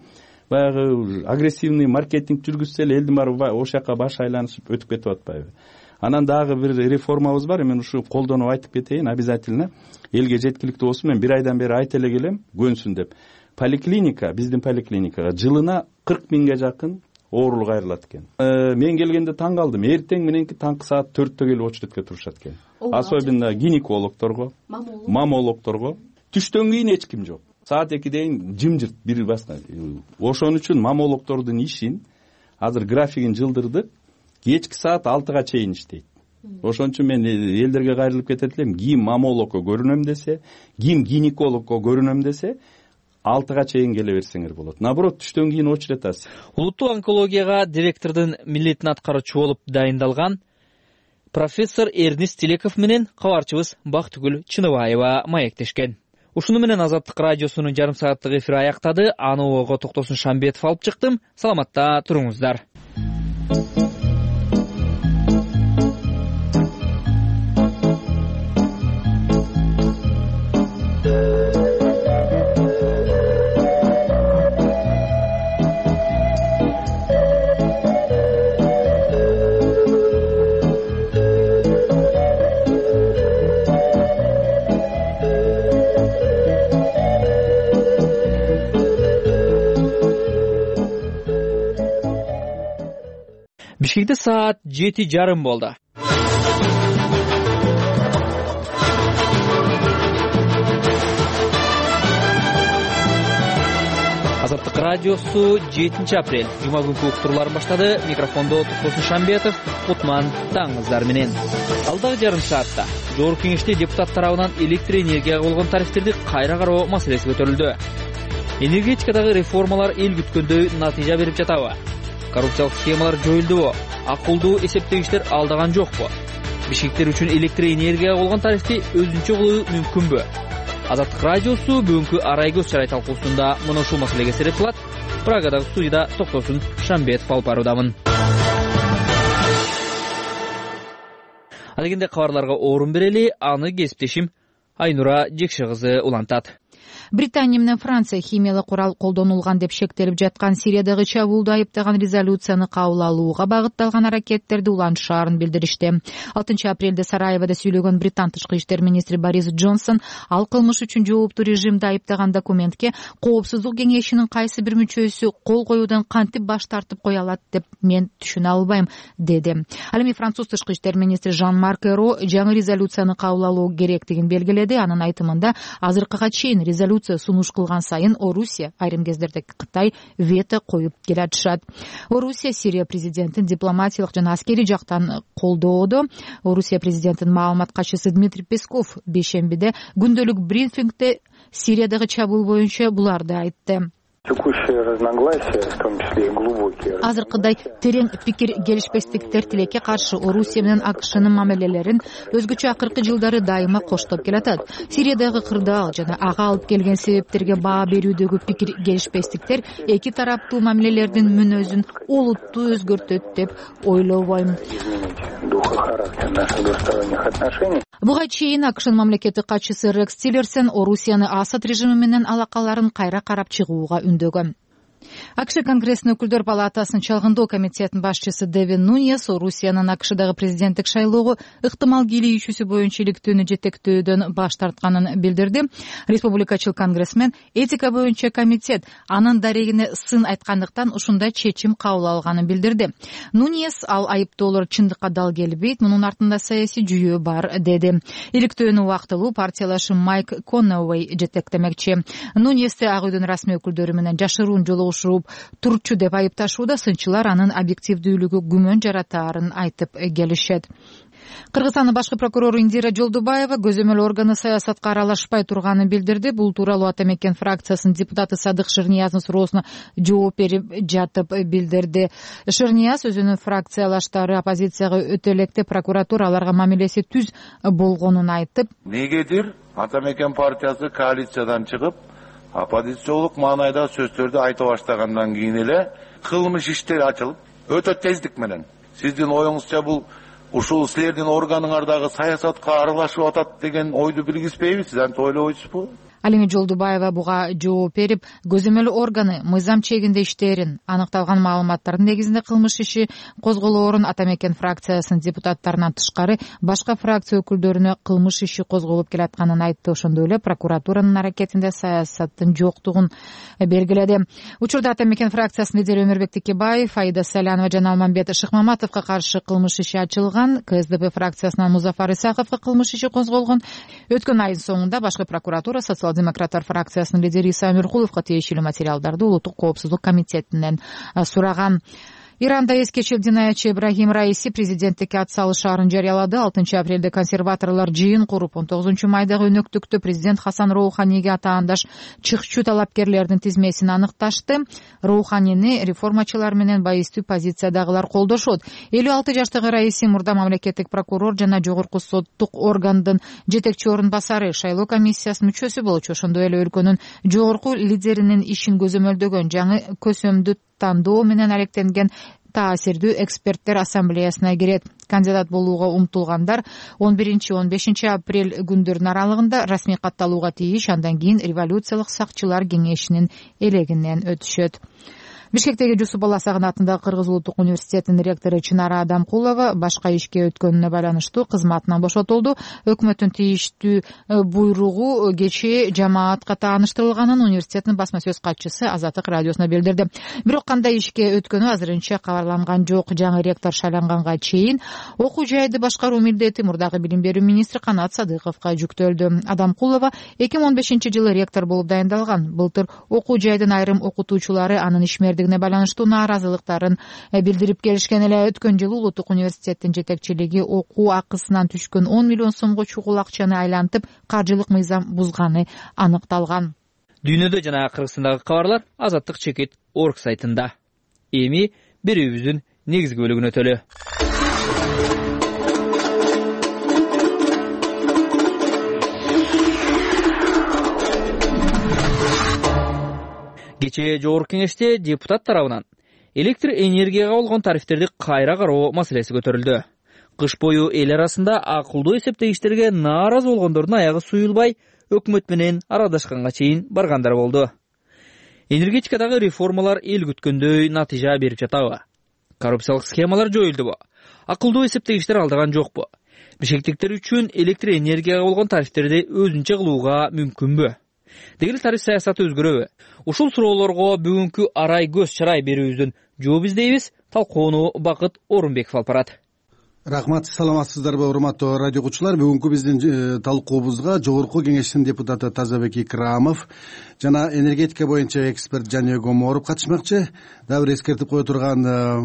баягы агрессивный маркетинг жүргүзсө эле элдин баары ошол жака баш айланышып өтүп кетип атпайбы? Анан дагы бир реформабыз бар, мен ушу колдонуп айтып кетейин, обязательно элге жеткиликтүү болсун. Мен бир айдан бери айта эле келем, көнсүн деп. Поликлиника, биздин поликлиникага жылына кырк миңге жакын оорулук айрылат экен. Мен келгенде таң калдым. Эртең мененки таңкы саат төрттө келип очередке турушат экен. Особенно гинекологторго, мамологторго. Түштөн кийин эч ким жок. Саат экиден жымжырт бир баска. Ошон үчүн мамологтордун ишин азыр графигин жылдырдык. Кечки саат алтыга чейин иштейт. Ошон үчүн мен элдерге кайрылып кетет элем. Ким мамологко көрүнөм десе, ким гинекологко көрүнөм десе, алтыга чейин келе берсеңер болот. Наоборот, түштөн кийин очередь аз. Улуттук онкологияга директордун милдетин аткаруучу болуп дайындалган профессор Эрнист Тилеков менен кабарчыбыз Бактыгүл Чыныбаева маектешкен. Ушуну менен Азаттык радиосунун жарым сааттык эфири аяктады. Аны ого Токтосун Шамбетов алып чыктым. Саламатта туруңуздар. Бишкекте саат жети жарым болду. Азаттык радиосу жетинчи апрель жума күнкү уктурууларын баштады. Микрофондо Токтосун Шамбетов, Кутман таңыңыздар менен. Алдагы жарым саатта Жогорку Кеңеште депутат тарабынан электр энергияга болгон тарифтерди кайра кароо маселеси көтөрүлдү. Энергетикадагы реформалар эл күткөндөй натыйжа берип жатабы? Коррупциялык схемалар жоюлдубу? Акылдуу эсептегичтер алдаган жокпу? Бишкектер үчүн электр энергияга болгон тарифти өзүнчө кылуу мүмкүнбү? Азаттык радиосу бүгүнкү арай көз чарай талкуусунда мына ушул маселеге сереп кылат. Прагадагы студияда Токтосун Шамбетов алып баруудамын. Адегенде кабарларга орун берели, аны кесиптешим Айнура Жекше кызы улантат. Британия менен Франция химиялык курал колдонулган деп шектелип жаткан Сириядагы чабуулду айыптаган резолюцияны кабыл алууга багытталган аракеттерди улантышаарын билдиришти. алтынчы апрелде Сараевода сүйлөгөн Британ тышкы иштер министри Борис Джонсон ал кылмыш үчүн жооптуу режимди айыптаган документке Коопсуздук кеңешинин кайсы бир мүчөсү кол коюудан кантип баш тартып кое алат деп мен түшүнө албайм, деди. Ал эми француз тышкы иштер министри Жан-Марк Эро жаңы резолюцияны кабыл алуу керектигин белгиледи. Анын айтымында азыркыга чейин резолюция сунуш кылган сайын Орусия, айрым кездерде Кытай вето коюп келатышат. Орусия Сирия президентин дипломатиялык жана аскерий жактан колдоодо. Орусия президентинин маалымат катчысы Дмитрий Песков бейшембиде күндөлүк брифингде Сириядагы чабуул боюнча буларды айтты. Текущие разногласия, в том числе и глубокие. Азыркыдай терең пикир келишпестиктер тилекке каршы Орусия менен АКШнын мамилелерин өзгөчө акыркы жылдары дайыма коштоп келатат. Сириядагы кырдаал жана ага алып келген себептерге баа берүүдөгү пикир келишпестиктер эки тараптуу мамилелердин мүнөзүн олуттуу өзгөртөт деп ойлобойм. Дух и характер наших двусторонних отношений. Буга чейин АКШнын мамлекеттик катчысы Рекс Тиллерсон Орусияны Асад режими менен алакаларын кайра карап чыгууга үндөгөн. АКШ Конгресстин өкүлдөр палатасынын чалгындоо комитетинин башчысы Дэвин Нуньес Орусиянын АКШдагы президенттик шайлоого ыктымал кийлигишүүсү боюнча иликтөөнү жетектөөдөн баш тартканын билдирди. Республикачыл конгрессмен этика боюнча комитет анын дарегине сын айткандыктан ушундай чечим кабыл алганын билдирди. Нуньес ал айыптоолор чындыкка дал келбейт, мунун артында саясий жүйөө бар, деди. Иликтөөнү убактылуу партиялашы Майк Коннауэй жетектемекчи. Нуньести Ак үйдүн расмий өкүлдөрү менен жашыруун жолугушууп турчу деп айыпташууда, сынчылар анын объективдүүлүгү күмөн жаратаарын айтып келишет. Кыргызстандын башкы прокурору Индира Жолдубаева көзөмөл органы саясатка аралашпай турганын билдирди. Бул тууралуу Ата Мекен фракциясынын депутаты Садык Шырнияздын суроосуна жооп берип жатып билдирди. Шырнияз өзүнүн фракциялаштары оппозицияга өтө электе прокуратура аларга мамилеси түз болгонун айтып, негедир Ата Мекен партиясы коалициядан чыгып оппозициялык маанайда сөздөрдү айта баштагандан кийин эле кылмыш иштер ачылып өтө тездик менен. Сиздин оюңузча бул ушул силердин органыңардагы саясатка аралашып атат деген ойду билгизбейби? Сиз антип ойлобойсузбу? ал эми Жолдубаева буга жооп берип, көзөмөл органы мыйзам чегинде иштээрин, аныкталган маалыматтардын негизинде кылмыш иши козголоорун ата мекен фракциясынын депутаттарынан тышкары башка фракция өкүлдөрүнө кылмыш иши козголуп келатканын айтты. Ошондой эле прокуратуранын аракетинде саясаттын жоктугун белгиледи. Учурда ата мекен фракциясынын лидери Өмүрбек Текебаев, Аида Салянова жана Алмамбет Шыкмаматовго каршы кылмыш иши ачылган. КСДП фракциясынан Музафар Исаковго кылмыш иши козголгон. Өткөн айдын соңунда башкы прокуратура социал-демократтар фракциясынын лидери Иса Өмүркуловго тиешелүү материалдарды Улуттук коопсуздук комитетинен сураган. Иранда эскечил Динаячы Ибрагим Раиси президенттикке ат салышаарын жарыялады. алтынчы апрелде консерваторлор жыйын куруп, он тогузунчу майдагы өнөктүктө президент Хасан Роуханиге атаандаш чыкчу талапкерлердин тизмесин аныкташты. Роуханини реформачылар менен байыстуу позициядагылар колдошот. элүү алты жаштагы Раиси мурда мамлекеттик прокурор жана жогорку соттук органдын жетекчи орун басары, шайлоо комиссиясынын мүчөсү болчу. Ошондой эле өлкөнүн жогорку лидеринин ишин көзөмөлдөгөн жаңы көсөмдү тандоо менен алектенген таасирдүү эксперттер ассамблеясына кирет. Кандидат болууга умтулгандар он биринчи он бешинчи апрель күндөрүнүн аралыгында расмий катталууга тийиш, андан кийин революциялык сакчылар кеңешинин элегинен өтүшөт. Бишкектеги Жусуп Баласагын атындагы Кыргыз улуттук университетинин ректору Чынара Адамкулова башка ишке өткөнүнө байланыштуу кызматынан бошотулду. Өкмөттүн тийиштүү буйругу кечээ жамаатка тааныштырылганын университеттин басма сөз катчысы Азаттык радиосуна билдирди. Бирок кандай ишке өткөнү азырынча кабарланган жок. Жаңы ректор шайланганга чейин окуу жайды башкаруу милдети мурдагы билим берүү министри Канат Садыковго жүктөлдү. Адамкулова эки миң он бешинчи жылы ректор болуп дайындалган. Былтыр окуу жайдын айрым окутуучулары анын ишмер байланыштуу нааразылыктарын билдирип келишкен эле. Өткөн жылы Улуттук университеттин жетекчилиги окуу акысынан түшкөн он миллион сомго чугул акчаны айлантып, каржылык мыйзам бузганы аныкталган. Дүйнөдө жана Кыргызстандагы кабарлар Азаттык чекит орг сайтында. Эми берүүбүздүн негизги бөлүгүнө өтөлү. Кечээ жогорку кеңеште депутат тарабынан электр энергияга болгон тарифтерди кайра кароо маселеси көтөрүлдү. Кыш бою эл арасында акылдуу эсептегичтерге нааразы болгондордун аягы суюлбай, өкмөт менен арадашканга чейин баргандар болду. Энергетикадагы реформалар эл күткөндөй натыйжа берип жатабы? Коррупциялык схемалар жоюлдубу? Акылдуу эсептегичтер алдырган жокпу? Бишкектиктер үчүн электр энергияга болгон тарифтерди өзүнчө кылууга мүмкүнбү? Дегил тариф саясаты өзгөрөбү? Ушул суроолорго бүгүнкү арай көз чарай берүүбүздүн жооп издейбиз. Талкууну Бакыт Орунбеков алып барат. Рахмат, саламатсыздарбы урматтуу радио угуучулар. Бүгүнкү биздин талкуубузга жогорку кеңештин депутаты Тазабек Икрамов жана энергетика боюнча эксперт Жаныя Гоморов катышмакчы. Дагы бир эскертип кое турган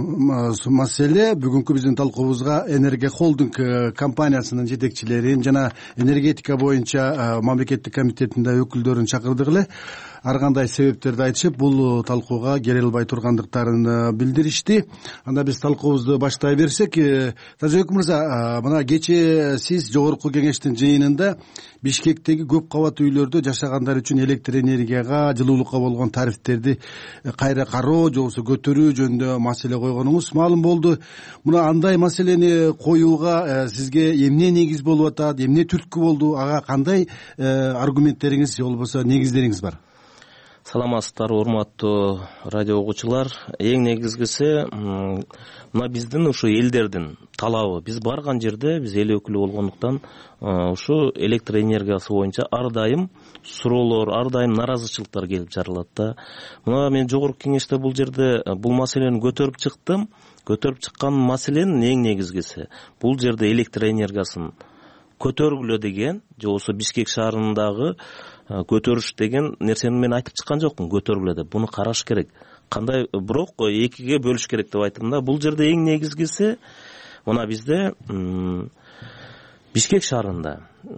маселе, бүгүнкү биздин талкуубузга Энергия холдинг компаниясынын жетекчилерин жана энергетика боюнча мамлекеттик комитетинде өкүлдөрүн чакырдык эле. Ар кандай себептерди айтышып, бул талкууга келе албай тургандыктарын билдиришти. Анда биз талкуубузду баштай берсек, Тазабек мырза, мына кечээ сиз жогорку кеңештин жыйынында Бишкектеги көп кабаттуу үйлөрдө жашагандар үчүн электр энергияга, жылуулукка болгон тарифтерди кайра кароо же болбосо көтөрүү жөнүндө маселе койгонуңуз маалым болду. Мына андай маселени коюуга сизге эмне негиз болуп атат, эмне түрткү болду, ага кандай аргументтериңиз же болбосо негиздериңиз бар? Саламатсыздарбы урматтуу радио угуучулар. Эң негизгиси мына биздин ушу элдердин талабы. Биз барган жерде биз эл өкүлү болгондуктан ушу электр энергиясы боюнча ар дайым суроолор, ар дайым наразычылыктар келип жарылат да. Мына мен жогорку кеңеште бул жерде бул маселени көтөрүп чыктым. Көтөрүп чыккан маселенин эң негизгиси бул жерде электр энергиясын көтөргүлө деген, же болбосо Бишкек шаарындагы көтөрүш деген нерсени мен айтып чыккан жокмун. Көтөргүлө деп буну караш керек. Кандай бирок экиге бөлүш керек деп айттым да. Бул жерде эң негизгиси мына бизде Бишкек шаарында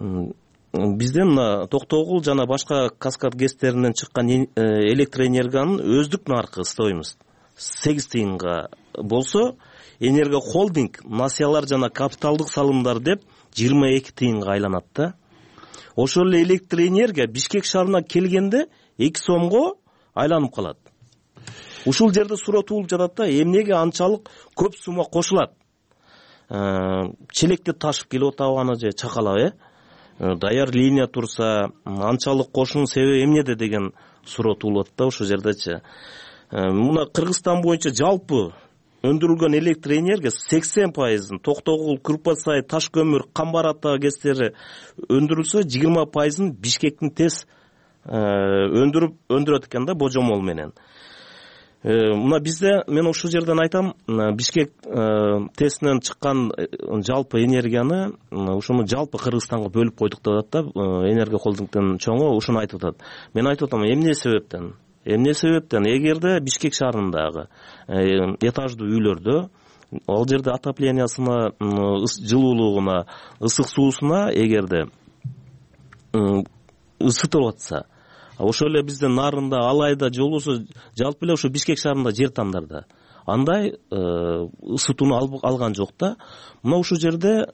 бизден Токтогул жана башка Каскад гэстеринен чыккан электр энергиянын өздүк наркы стоимость сегиз тыйынга болсо, Энергия холдинг насыялар жана капиталдык салымдар деп жыйырма эки тыйынга айланат да. Ошол эле электр энергия Бишкек шаарына келгенде эки сомго айланып калат. Ушул жерде суроо туулуп жатат да, эмнеге анчалык көп сумма кошулат? Челекти ташып келип атабы аны же чакалап, э? даяр линия турса анчалык кошуунун себеби эмнеде деген суроо туулат да ошол жердечи. Мына Кыргызстан боюнча жалпы өндүрүлгөн электр энергия сексен пайызын Токтогул, Курпасай, Таш көмүр, Камбар ата гэстери өндүрүлсө жыйырма пайызын Бишкектин ТЭС өндүрүп өндүрөт экен да божомол менен. Мына бизде мен ушул жерден айтам, Бишкек ТЭСинен чыккан жалпы энергияны ушуну жалпы Кыргызстанга бөлүп койдук деп атат да, энергия холдингдин чоңу ушуну айтып атат. Мен айтып атам, эмне себептен? Эмне себептен? Эгерде Бишкек шаарындагы этаждуу үйлөрдө ал жерде отоплениясына, жылуулугуна, ысык суусуна эгерде ысытылып атса, ошол эле биздин Нарында, Алайда же болбосо жалпы эле ошо Бишкек шаарында жер тамдарда андай ысытууну алган жок да. Мына ушул жерде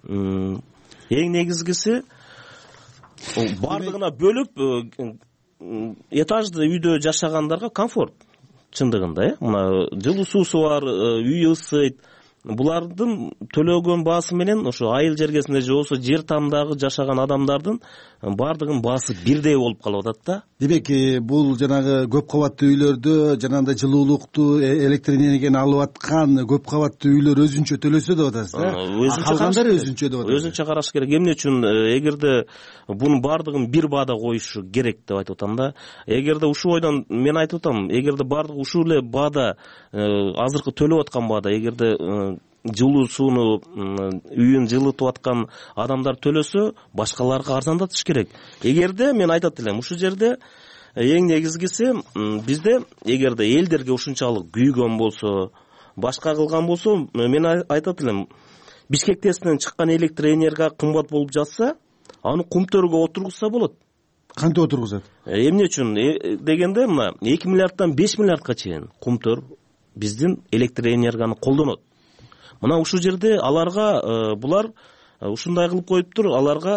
эң негизгиси бардыгына бөлүп этажды үйдө жашагандарга комфорт чындыгында, э мына жылуу суусу бар, үй ысыйт. Булардын төлөгөн баасы менен ошо айыл жергесинде же болбосо жер тамдагы жашаган адамдардын бардыгынын баасы бирдей болуп калып атат да. Демек, бул жанагы көп кабаттуу үйлөрдө жанагындай жылуулукту, электр энергияны алып аткан көп кабаттуу үйлөр өзүнчө төлөсө деп атасыз, э? Калгандар өзүнчө деп атасыз. Өзүнчө караш керек. Эмне үчүн? Эгерде бунун бардыгын бир баада коюшу керек деп айтып атам да. Эгерде ушул ойдон мен айтып атам, эгерде бардыгы ушул эле баада, азыркы төлөп аткан баада, эгерде жылуу сууну, үйүн жылытып аткан адамдар төлөсө, башкаларга арзандатыш керек. Эгерде мен айтат элем, ушул жерде эң негизгиси бизде эгерде элдерге ушунчалык күйгөн болсо, башка кылган болсо, мен айтат элем, Бишкек ТЭСинен чыккан электр энергия кымбат болуп жатса, аны кумтөргө отургузса болот. Кантип отургузат? Эмне үчүн дегенде, мына эки миллиарддан беш миллиардка чейин кумтөр биздин электр энергияны колдонот. Мына ушул жерде аларга булар ушундай кылып коюптур, аларга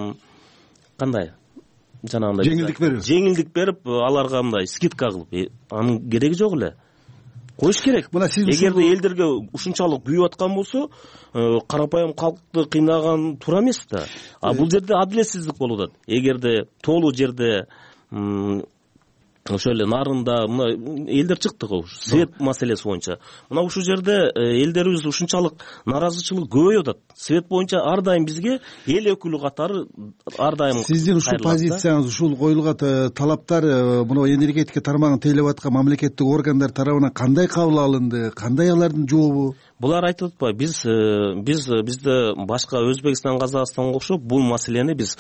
кандай жанагындай жеңилдик берип, жеңилдик берип, аларга мындай скидка кылып, анын кереги жок эле. Коюш керек. Эгерде элдерге ушунчалык күйүп аткан болсо, карапайым калкты кыйнаган туура эмес да. А бул жерде адилетсиздик болуп атат. Эгерде толуу жерде ошол эле Нарында мына элдер чыкты го, свет маселеси боюнча. Мына ушул жерде элдерибиз ушунчалык наразычылык көбөйүп атат. Свет боюнча ар дайым бизге эл өкүлү катары ар дайым. Сиздин ушул позицияңыз, ушул коюлган талаптар мына энергетика тармагын тейлеп аткан мамлекеттик органдар тарабынан кандай кабыл алынды, кандай алардын жообу? Булар айтып атпайбы, биз биз бизде башка Өзбекстан, Казакстанга окшоп бул маселени биз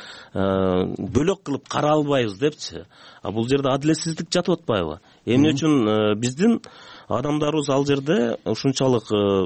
бөлөк кылып кара албайбыз депчи. А бул жерде адилетсиздик жатып атпайбы? Эмне үчүн биздин адамдарыбыз ал жерде ушунчалык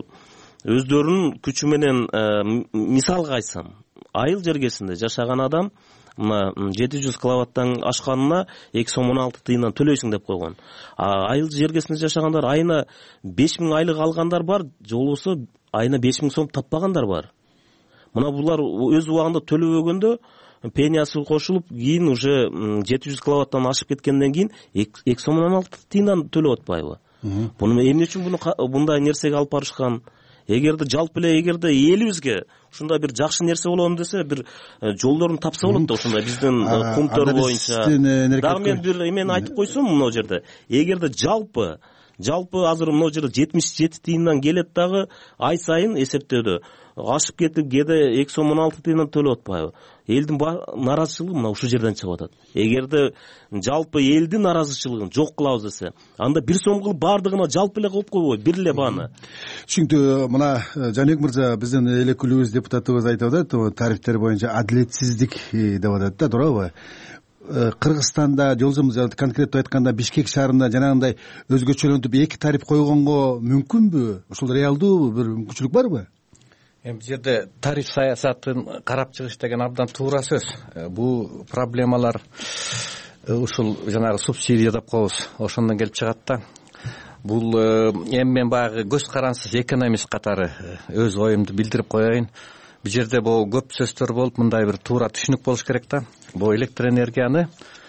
өздөрүнүн күчү менен, мисалга айтсам, айыл жергесинде жашаган адам мына жети жүз киловаттан ашканына эки сом он алты тыйындан төлөйсүң деп койгон. А айыл жергесинде жашагандар айына беш миң айлык алгандар бар, же болбосо айына беш миң сом таппагандар бар. Мына булар өз убагында төлөбөгөндө пениясы кошулуп, кийин уже жети жүз киловаттан ашып кеткенден кийин эки сом он алты тыйындан төлөп атпайбы? Буну эмне үчүн буну мындай нерсеге алып барышкан? Эгерде жалпы эле эгерде элибизге ушундай бир жакшы нерсе болом десе, бир жолдорун тапса болот да, ушундай биздин кумтөр боюнча. Дагы мен бир эмени айтып койсом, мына жерде эгерде жалпы жалпы азыр мына жерде жетимиш жети тыйындан келет дагы ай сайын эсептөөдө ашып кетип кээде эки сом он алты тыйындан төлөп атпайбы? Элдин наразычылыгы мына ушул жерден чыгып атат. Эгерде жалпы элдин наразычылыгын жок кылабыз десе, анда бир сом кылып бардыгына жалпы эле коюп койбой, бир эле бааны. Түшүнүктүү. Мына Жаныбек мырза, биздин эл өкүлүбүз, депутатыбыз айтып атат, тарифтер боюнча адилетсиздик деп атат да, туурабы? Кыргызстанда, жолжомуз конкреттүү айтканда, Бишкек шаарында жанагындай өзгөчөлөнтүп эки тариф койгонго мүмкүнбү? Ушул реалдуу бир мүмкүнчүлүк барбы? Эми бул жерде тариф саясатын карап чыгыш деген абдан туура сөз. Бул проблемалар ушул жанагы субсидия деп коебуз, ошондон келип чыгат да. Бул эми мен баягы көз карансыз экономист катары өз оюмду билдирип коеюн. Бул жерде бул көп сөздөр болуп, мындай бир туура түшүнүк болуш керек да. Бул электр энергияны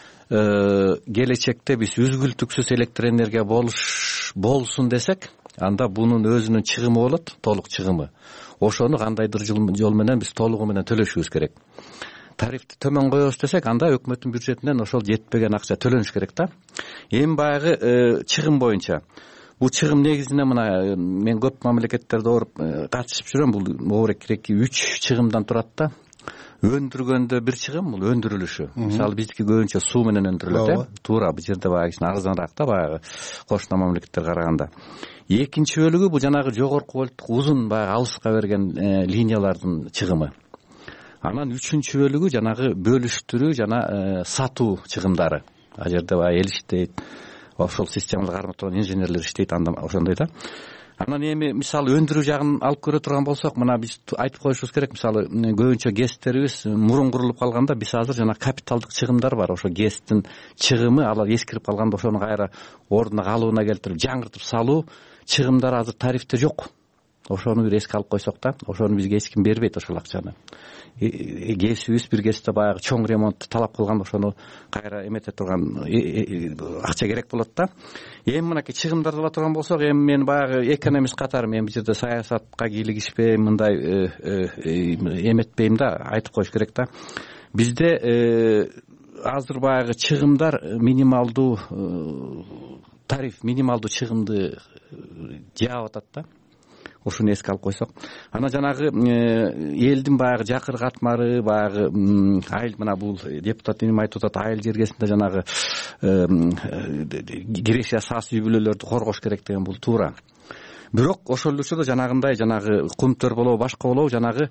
келечекте биз үзгүлтүксүз электр энергия болуш болсун десек, анда бунун өзүнүн чыгымы болот, толук чыгымы. Ошону кандайдыр жол менен биз толугу менен төлөшүбүз керек. тарифти төмөн коебуз десек, анда өкмөттүн бюджетинен ошол жетпеген акча төлөнүш керек да. Эми баягы чыгым боюнча бул чыгым негизинен мына мен көп мамлекеттерде оруп катышып жүрөм. Бул обуреки үч чыгымдан турат да. Өндүргөндө бир чыгым бул өндүрүлүшү. Мисалы биздики көбүнчө суу менен өндүрүлөт э. Туура бул жерде баягы кичине арзаныраак да, баягы кошуна мамлекеттерге караганда. Экинчи бөлүгү бул жанагы жогорку вольттук узун баягы алыска берген линиялардын чыгымы. Анан үчүнчү бөлүгү жанагы бөлүштүрүү жана сатуу чыгымдары. Ал жерде баягы эл иштейт, ошол системаларды карматкан инженерлер иштейт, анда ошондой да. Анан эми мисалы өндүрүү жагын алып көрө турган болсок, мына биз айтып коюшубуз керек. Мисалы көбүнчө гэстерибиз мурун курулуп калганда, биз азыр жана капиталдык чыгымдар бар. Ошо гэстин чыгымы алар эскирип калганда ошону кайра ордуна калыбына келтирип жаңыртып салуу чыгымдары азыр тарифте жок. Ошону бир эске алып койсок да, ошону бизге эч ким бербейт ошол акчаны. Кесибиз бир кезде баягы чоң ремонтту талап кылганда ошону кайра эмете турган акча керек болот да. Эми мынакей чыгымдарды ала турган болсок, эми мен баягы экономист катары мен бул жерде саясатка кийлигишпейм, мындай эметпейм да, айтып коюш керек да. Бизде азыр баягы чыгымдар минималдуу тариф, минималдуу чыгымды жаап атат да. Ушуну эске алып койсок, ана жанагы элдин баягы жакыр катмары, баягы айыл, мына бул депутат эми айтып атат, айыл жергесинде жанагы киреше сас үй бүлөлөрдү коргош керек деген, бул туура. Бирок ошол эле учурда жанагындай жанагы кумтөр болобу, башка болобу, жанагы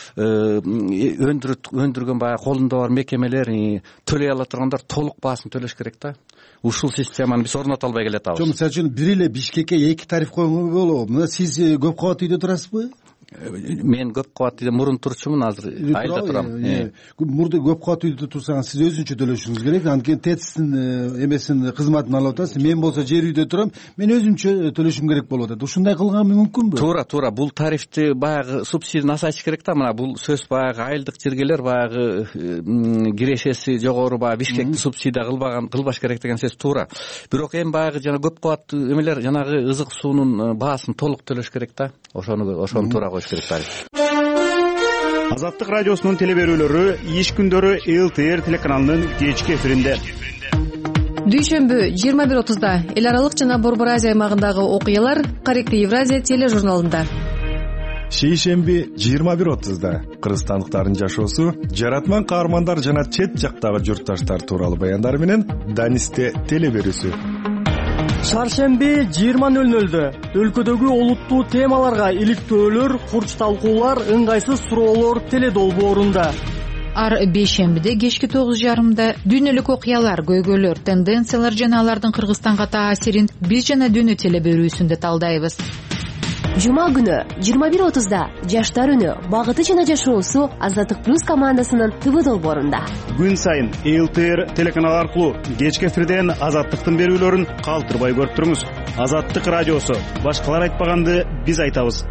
өндүргөн баягы колунда бар мекемелер, төлөй ала тургандар толук баасын төлөш керек да. Ушул системаны биз орното албай келатабыз. Жок, мисалы үчүн бир эле Бишкекке эки тариф койгонго болобу? Мына сиз көп кабат үйдө турасызбы? Мен көп кабат үйдө мурун турчумун, азыр айылда турам. Мурда көп кабат үйдө турсаңыз сиз өзүнчө төлөшүңүз керек. Анткени ТЭЦтин эмесин кызматын алып атасыз. Мен болсо жер үйдө турам, мен өзүмчө төлөшүм керек болуп атат. Ушундай кылган мүмкүнбү? Туура, туура. Бул тарифти баягы субсидияны азайтыш керек да. Мына бул сөз баягы айылдык жергелер баягы кирешеси жогору баягы Бишкекти субсидия кылбаган, кылбаш керек деген сөз туура. Бирок эми баягы жана көп кабаттуу эмелер жанагы ызык суунун баасын толук төлөш керек да. Ошону ошону туура коюш керек. Азаттык радиосунун телеберүүлөрү иш күндөрү эл тэ эр телеканалынын кечки эфиринде. Дүйшөмбү жыйырма бир отузда эл аралык жана Борбор Азия аймагындагы окуялар Каректи Евразия тележурналында. Шейшемби жыйырма бир отузда кыргызстандыктардын жашоосу, жаратман каармандар жана чет жактагы журтташтар тууралуу баяндар менен Данисте телеберүүсү. Шаршемби жыйырма нөл нөлдө өлкөдөгү олуттуу темаларга иликтөөлөр, курч талкуулар, ыңгайсыз суроолор теледолбоорунда. Ар бейшембиде кечки тогуз жарымда дүйнөлүк окуялар, көйгөйлөр, тенденциялар жана алардын Кыргызстанга таасирин биз жана дүйнө телеберүүсүндө талдайбыз. Жума күнү жыйырма бир отузда жаштар үнү багыты жана жашоосу Азаттык плюс командасынын ТВ долбоорунда. Күн сайын эл тэ эр телеканалы аркылуу кечки эфирден Азаттыктын берүүлөрүн калтырбай көрүп туруңуз. Азаттык радиосу, башкалар айтпаганды биз айтабыз.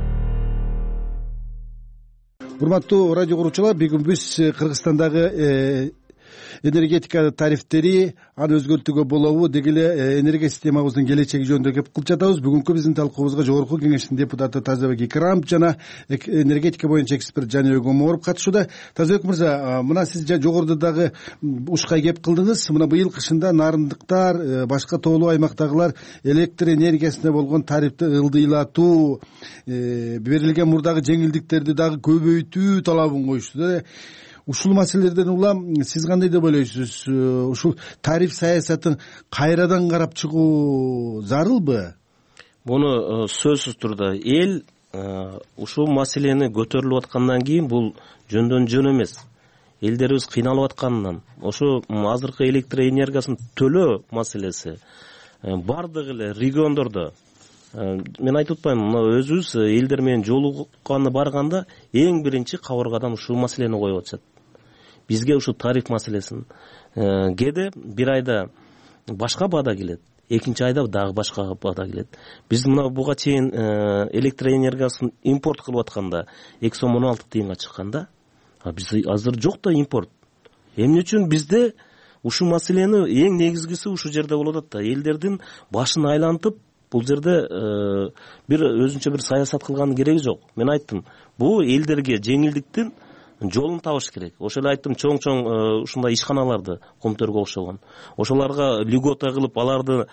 Урматтуу радио көрүүчүлөр, бүгүн биз Кыргызстандагы энергетика тарифтери, аны өзгөртүүгө болобу деги эле энергия системабыздын келечеги жөнүндө кеп кылып жатабыз. Бүгүнкү биздин талкуубузга жогорку кеңештин депутаты Тазабек Икрамов жана энергетика боюнча эксперт Жаныбек Оморов катышууда. Тазабек мырза, мына сиз жогоруда дагы ушкай кеп кылдыңыз. Мына быйыл кышында нарындыктар, башка тоолуу аймактагылар электр энергиясына болгон тарифти ылдыйлатуу, берилген мурдагы жеңилдиктерди дагы көбөйтүү талабын коюшту да. Ушул маселелерден улам сиз кандай деп ойлойсуз? Ушул тариф саясатын кайрадан карап чыгуу зарылбы? Муну сөзсүз турда эл ушул маселени көтөрүлүп аткандан кийин бул жөндөн жөн эмес. Элдерибиз кыйналып атканынан ошо азыркы электр энергиясын төлөө маселеси бардык эле региондордо, мен айтып атпаймынбы, мына өзүбүз элдер менен жолукканы барганда эң биринчи кабыргадан ушул маселени коюп атышат. Бизге ушул тариф маселесин кээде бир айда башка баада келет, экинчи айда дагы башка баада келет. Биз мына буга чейин электр энергиясын импорт кылып атканда эки сом он алты тыйынга чыкканда, биз азыр жок да импорт. Эмне үчүн бизде ушул маселени эң негизгиси ушул жерде болуп атат да, элдердин башын айлантып бул жерде бир өзүнчө бир саясат кылгандын кереги жок. Мен айттым, бул элдерге жеңилдиктин жолун табыш керек. Ошол эле айттым, чоң чоң ушундай ишканаларды Комтөргө окшогон ошоларга льгота кылып, аларды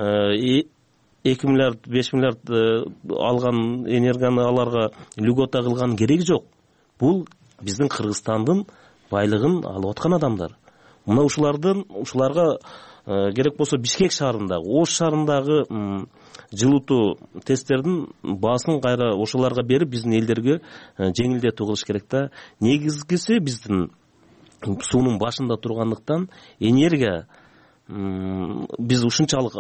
эки миллиард беш миллиард алган энергияны аларга льгота кылган кереги жок. Бул биздин Кыргызстандын байлыгын алып аткан адамдар. Мына ушулардын ушуларга керек болсо Бишкек шаарындагы, Ош шаарындагы жылытуу тесттердин баасын кайра ошолорго берип, биздин элдерге жеңилдетүү кылыш керек да. Негизгиси биздин суунун башында тургандыктан энергия биз ушунчалык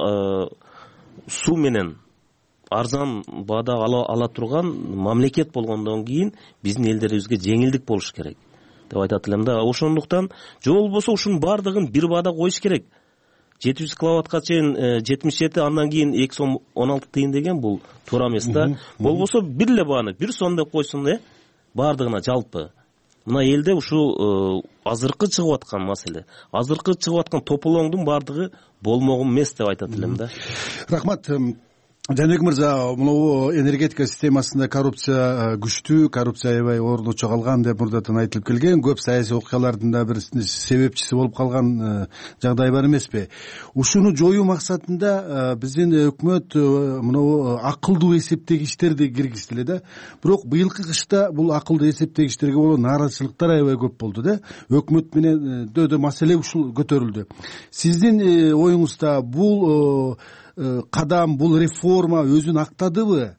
суу менен арзан баада ала турган мамлекет болгондон кийин биздин элдерибизге жеңилдик болуш керек деп айтат элем да. Ошондуктан же болбосо ушунун баардыгын бир баада коюш керек. жети жүз киловаттка чейин жетимиш жети, андан кийин эки сом он алты тыйын деген бул туура эмес да. Болбосо бир эле бааны бир сом деп койсун, э баардыгына жалпы. Мына элде ушу азыркы чыгып аткан маселе, азыркы чыгып аткан тополоңдун баардыгы болмогун эмес деп айтат элем да. Рахмат. Жаныбек мырза, мына энергетика системасында коррупция күчтүү, коррупция аябай орночо калган деп мурдатан айтылып келген, көп саясий окуялардын да бир себепчиси болуп калган жагдай бар эмеспи? Ушуну жоюу максатында биздин өкмөт мына акылдуу эсептегичтерди киргизди эле да. Бирок быйылкы кышта бул акылдуу эсептегичтерге болгон нааразычылыктар аябай көп болду да. Өкмөт менен дөдө маселе ушул көтөрүлдү. Сиздин оюңузда бул кадам, бул реформа өзүн актадыбы?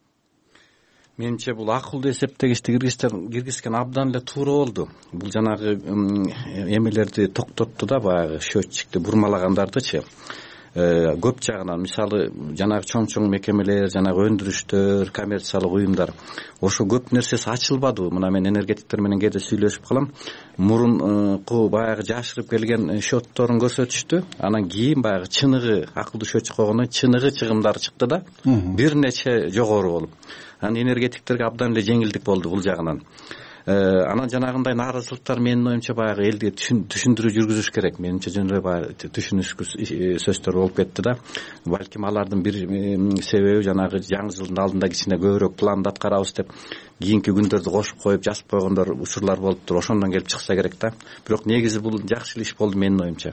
Менимче бул акылдуу эсептегичти киргизген абдан эле туура болду. Бул жанагы эмелерди токтотту да, баягы счетчикти бурмалагандардычы. Көп жагынан, мисалы жанагы чоң-чоң мекемелер, жанагы өндүрүштөр, коммерциялык уюмдар, ошо көп нерсеси ачылбады. Мына мен энергетиктер менен кээде сүйлөшүп калам. Мурунку баягы жашырып келген счетторун көрсөтүштү. Анан кийин баягы чыныгы акылдуу счетчик койгондон чыныгы чыгымдар чыкты да, бир нече жогору болуп. Анан энергетиктерге абдан эле жеңилдик болду бул жагынан. Анан жанагындай нааразычылыктар менин оюмча баягы элге түшүндүрүү жүргүзүш керек. Менимче жөн эле баягы түшүнүшкү сөздөр болуп кетти да. Балким алардын бир себеби жанагы жаңы жылдын алдында кичине көбүрөөк планды аткарабыз деп кийинки күндөрдү кошуп коюп жазып койгондор учурлар болуптур. Ошондон келип чыкса керек да. Бирок негизи бул жакшы иш болду менин оюмча.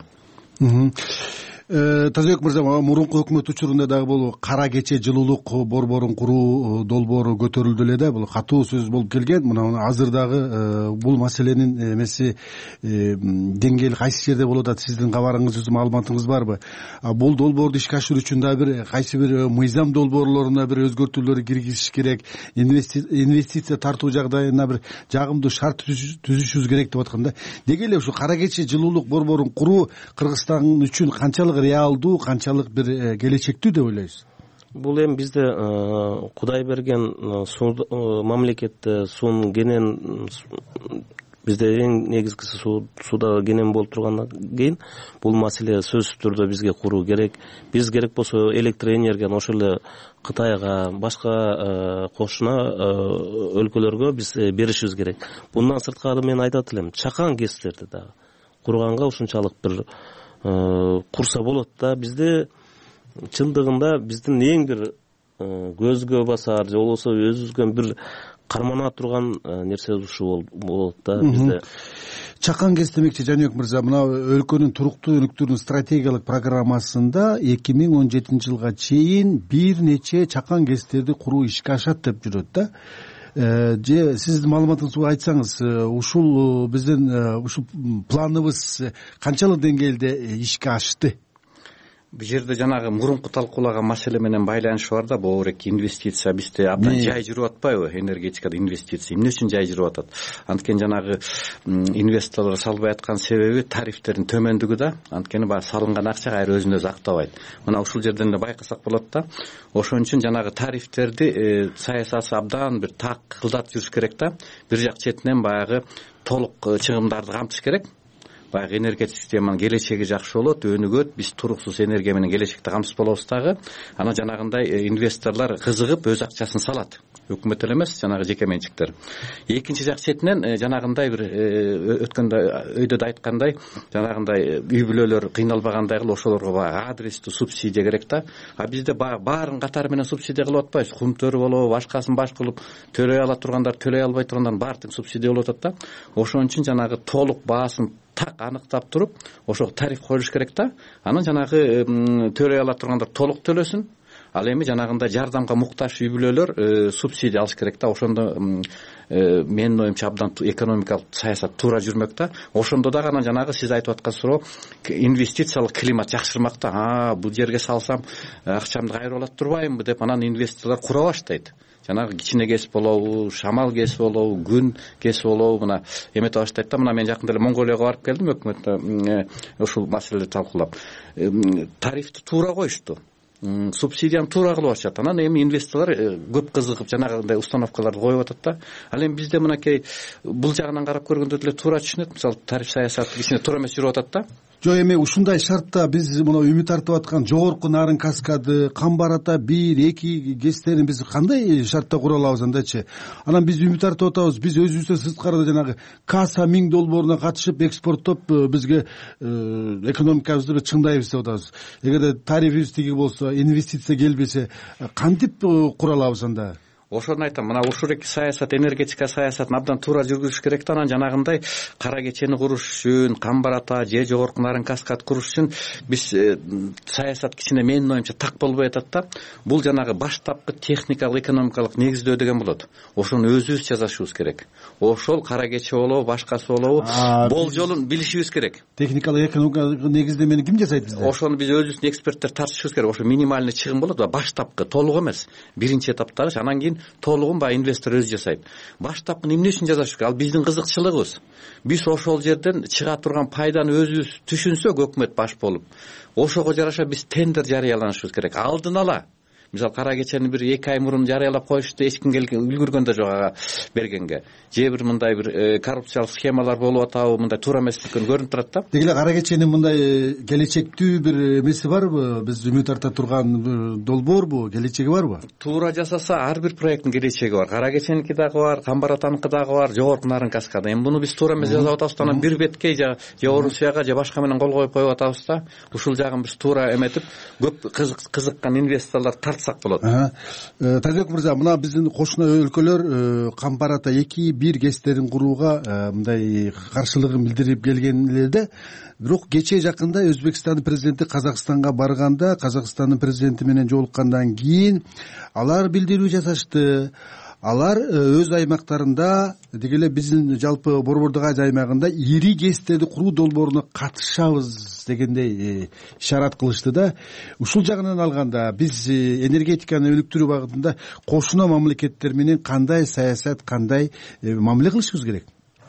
Тазабек мырза, мурунку өкмөт учурунда дагы бул кара кече жылуулук борборун куруу долбоору көтөрүлдү эле да. Бул катуу сөз болуп келген. Мына азыр дагы бул маселенин эмеси деңгээли кайсы жерде болуп атат? Сиздин кабарыңыз, маалыматыңыз барбы? Бул долбоорду ишке ашыруу үчүн да бир кайсы бир мыйзам долбоорлоруна бир өзгөртүүлөр киргизиш керек, инвестиция тартуу жагдайына бир жагымдуу шарт түзүшүбүз керек деп атканда. Деги эле ушу кара кече жылуулук борборун куруу Кыргызстан үчүн канчалык реалдуу, канчалык бир келечектүү деп ойлойсуз? Бул эми бизде Кудай берген мамлекетте суунун кенен, бизде эң негизгиси сууда кенен болуп тургандан кийин бул маселе сөзсүз түрдө бизге куруу керек. Биз керек болсо электр энергияны ошол эле Кытайга, башка кошуна өлкөлөргө биз беришибиз керек. Bundan сырткары мен айтат элем, чакан кестерди дагы курганга ушунчалык бир курса болот да. Бизде чындыгында биздин эң бир көзгө басар, же болбосо өзүбүзгө бир кармана турган нерсе ушул болот да бизде. Чакан кес демекчи Жаныбек мырза, мына өлкөнүн туруктуу өнүктүрүүнүн стратегиялык программасында эки миң он жетинчи жылга чейин бир нече чакан кестерди куруу ишке ашат деп жүрөт да. Же сиздин маалыматыңызды айтсаңыз, ушул биздин ушул планыбыз канчалык деңгээлде ишке ашты? Бул жерде жанагы мурунку талкуулаган маселе менен байланышы бар да. Боорек инвестиция бизде абдан жай жүрүп атпайбы? Энергетикада инвестиция эмне үчүн жай жүрүп атат? Анткени жанагы инвесторлор салбай аткан себеби тарифтердин төмөндүгү да. Анткени баягы салынган акча кайра өзүн өзү актабайт. Мына ушул жерден эле байкасак болот да. Ошон үчүн жанагы тарифтерди саясаты абдан бир так кылдатып жүрүш керек да. Бир жак четинен баягы толук чыгымдарды камтыш керек. Баягы энергетик системанын келечеги жакшы болот, өнүгөт, биз туруксуз энергия менен келечекте камсыз болобуз дагы. Анан жанагындай инвесторлор кызыгып өз акчасын салат. өкмөт эле эмес, жанагы жеке менчиктер. Экинчи жак четинен жанагындай бир өткөндө өйдө да айткандай, жанагындай үй бүлөлөр кыйналбагандай кылып ошолорго баягы адрестүү субсидия керек да. А бизде баарын катары менен субсидия кылып атпайбыз. Кум төрүп алып, башкасын баш кылып төлөй ала тургандар төлөй албай тургандар баары тең субсидия болуп атат да. Ошон үчүн жанагы толук баасын так аныктап туруп, ошого тариф коюш керек да. Анан жанагы төлөй ала тургандар толук төлөсүн. Ал эми жанагындай жардамга муктаж үй бүлөлөр субсидия алыш керек да. Ошондо менин оюмча абдан экономикалык саясат туура жүрмөк да. Ошондо дагы анан жанагы сиз айтып аткан суроо инвестициялык климат жакшырмак да. А, бул жерге салсам акчамды кайрып алат турбаймынбы деп анан инвесторлор кура баштайт. Жанагы кичине кесип болобу, шамал кесип болобу, күн кесип болобу, мына эмете баштайт да. Мына мен жакында эле Монголияга барып келдим, өкмөттө ушул маселелерди талкуулап. Тарифти туура коюшту. Субсидияны туура кылып атышат. Анан эми инвесторлор көп кызыгып жанагындай установкаларды коюп атат да. Ал эми бизде мынакей бул жагынан карап көргөндө деле туура түшүнөт. Мисалы тариф саясаты кичине туура эмес жүрүп атат да. Жок, эми ушундай шартта биз мына үмүт артып аткан жогорку нарын каскады, Камбар ата бир, эки гэстерин биз кандай шартта кура алабыз андайчы? Анан биз үмүт артып атабыз, биз өзүбүздөн сырткары жанагы каса миң долбооруна катышып экспорттоп бизге экономикабызды чыңдайбыз деп атабыз. Эгерде тарифибиз тиги болсо, инвестиция келбесе, кантип кура алабыз анда? Ошону айтам, мына ушуреки саясат, энергетика саясатын абдан туура жүргүзүш керек да. Анан жанагындай кара кечени куруш үчүн, Камбар ата же жогорку нарын каскад куруш үчүн биз саясат кичине менин оюмча так болбой атат да. Бул жанагы баштапкы техникалык, экономикалык негиздөө деген болот. Ошону өзүбүз жасашыбыз керек. Ошол кара кече болобу, башкасы болобу, болжолун билишибиз керек. Техникалык, экономикалык негиздемени ким жасайт бизде? Ошону биз өзүбүздүн эксперттер тартышыбыз керек. Ошо минимальный чыгым болот, баштапкы, толук эмес. Биринчи этаптагы, анан кийин толугун баягы инвестор өзү жасайт. Баштапкы эмне үчүн жасаш керек? Ал биздин кызыкчылыгыбыз. Биз ошол жерден чыга турган пайданы өзүбүз түшүнсөк, өкмөт баш болуп, ошого жараша биз тендер жарыяланышыбыз керек. Алдын ала. Мисалы кара кечени бир эки ай мурун жарыялап коюшту, эч ким үлгүргөн да жок ага бергенге. Же бир мындай бир коррупциялык схемалар болуп атабы, мындай туура эместик көрүнүп турат да. Деги эле кара кеченин мындай келечектүү бир эмеси барбы? Биз үмүт арта турган долбоорбу, келечеги барбы? Туура жасаса ар бир проекттин келечеги бар. Кара кеченики дагы бар, Камбар атаныкы дагы бар, жогорку нарын каскада. Эми муну биз туура эмес жасап атабыз да, анан бир бетке же Орусияга же башка менен кол коюп коюп атабыз да. Ушул жагын биз туура эметип, көп кызыккан инвесторлор болот. Тазбек мырза, мына биздин кошуна өлкөлөр Камбар ата эки бир гэстерин курууга мындай каршылыгын билдирип келген эле, бирок кечээ жакында Өзбекстандын президенти Казакстанга барганда, Казакстандын президенти менен жолуккандан кийин алар билдирүү жасашты. Алар өз аймактарында, деги эле биздин жалпы Борбордук аймагында ири гэстерди куруу долбооруна катышабыз дегендей ишарат кылышты да. Ушул жагынан алганда биз энергетиканы өнүктүрүү багытында кошуна мамлекеттер менен кандай саясат, кандай мамиле кылышыбыз керек?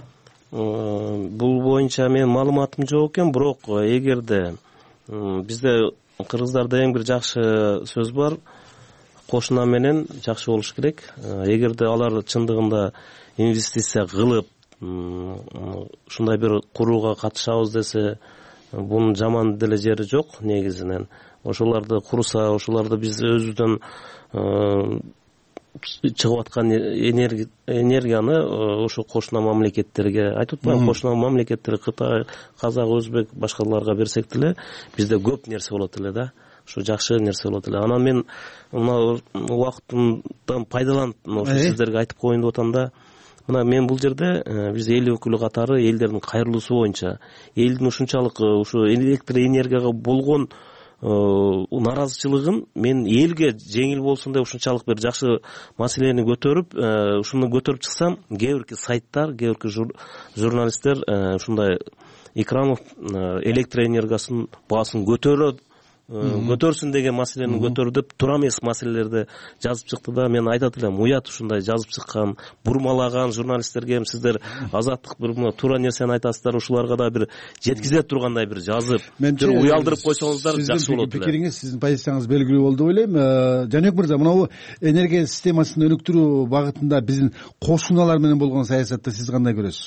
Бул боюнча менин маалыматым жок экен, бирок эгерде бизде кыргыздарда эң бир жакшы сөз бар, кошуна менен жакшы болуш керек. Эгерде алар чындыгында инвестиция кылып, ушундай бир курууга катышабыз десе, бунун жаман деле жери жок негизинен. Ошолорду курса, ошолорду биз өзүбүздөн чыгып аткан энергияны ошо кошуна мамлекеттерге айтып атпаймынбы, кошуна мамлекеттер Кытай, Казак, Өзбек, башкаларга берсек деле бизде көп нерсе болот эле да. Ушу жакшы нерсе болот эле. Анан мен мына убактымдан пайдаланып ошо сиздерге айтып коеюн деп атам да. Мына мен бул жерде биз эл өкүлү катары элдердин кайрылуусу боюнча элдин ушунчалык ушу электр энергияга болгон наразычылыгын мен элге жеңил болсун деп ушунчалык бир жакшы маселени көтөрүп, ушуну көтөрүп чыксам, кээ бирки сайттар, кээ бирки журналисттер ушундай Экрамов электр энергиясынын баасын көтөрөт, көтөрсүн деген маселени көтөрүп деп туура эмес маселелерди жазып чыкты да. Мен айтат элем, уят ушундай жазып чыккан, бурмалаган журналисттерге эми сиздер азаттык бир туура нерсени айтасыздар, ушуларга да бир жеткизе тургандай бир жазып, бир уялдырып койсоңуздар жакшы болот эле. Пикириңиз, сиздин позицияңыз белгилүү болду деп ойлойм. Жанек мырза, мына энергия системасын өнүктүрүү багытында биздин кошуналар менен болгон саясатты сиз кандай көрөсүз?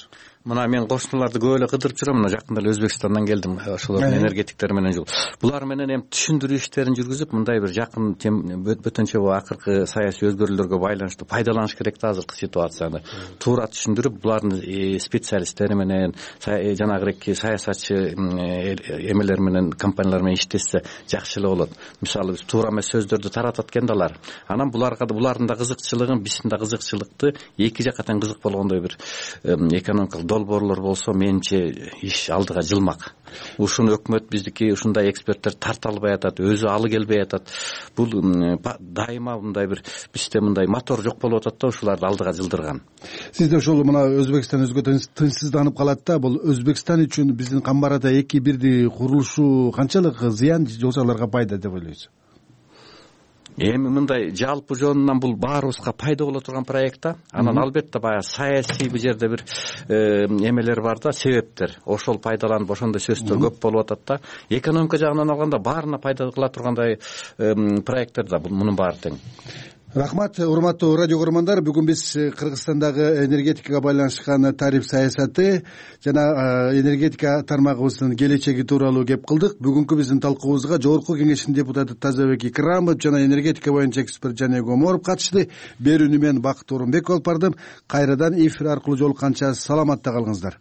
мына мен кошуналарды көп эле кыдырып жүрөм. Мына жакында эле Өзбекстандан келдим. Ошолордун энергетиктери менен жол. Булар менен эми түшүндүрүү иштерин жүргүзүп, мындай бир жакын бөтөнчө акыркы саясий өзгөрүүлөргө байланыштуу пайдаланыш керек да азыркы ситуацияны. Туура түшүндүрүп, булардын специалисттери менен, жанагы саясатчы эмелер менен, компаниялар менен иштешсе жакшы эле болот. Мисалы биз туура эмес сөздөрдү таратат экен да алар. Анан буларга булардын да кызыкчылыгын, биздин да кызыкчылыкты эки жакка тең кызык болгондой бир экономикалык долбоорлор болсо, менимче иш алдыга жылмак. Ушуну өкмөт биздики ушундай эксперттер тарта албай атат, өзү алы келбей атат. Бул дайыма мындай бир бизде мындай мотор жок болуп атат да, ушуларды алдыга жылдырган. Сизде ошол мына Өзбекстан өзгө тынчсызданып калат да, бул Өзбекстан үчүн биздин Камбарада эки бирди курулушу канчалык зыян, жолсаларга пайда деп ойлойсуз? Эми мындай жалпы жонунан бул баарыбызга пайда боло турган проект да. Анан албетте баягы саясий бул жерде бир эмелер бар да, себептер. Ошол пайдаланып ошондой сөздөр көп болуп атат да. Экономика жагынан алганда баарына пайда кыла тургандай проекттер да, мунун баары тең. Рахмат, урматтуу радио көрөрмандар. Бүгүн биз Кыргызстандагы энергетикага байланышкан тариф саясаты жана энергетика тармагыбыздын келечеги тууралуу кеп кылдык. Бүгүнкү биздин талкуубузга Жогорку Кеңештин депутаты Тазабек Икрамов жана энергетика боюнча эксперт Жаныя Гоморов катышты. Берүүнү мен Бакыт Орунбек алып бардым. Кайрадан эфир аркылуу жолукканча саламатта калыңыздар.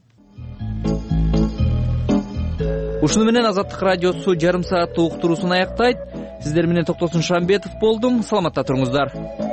Ушуну менен Азаттык радиосу жарым сааттык уктуруусун аяктайт. Сиздер менен Токтосун Шамбетов болдум. Саламатта туруңуздар.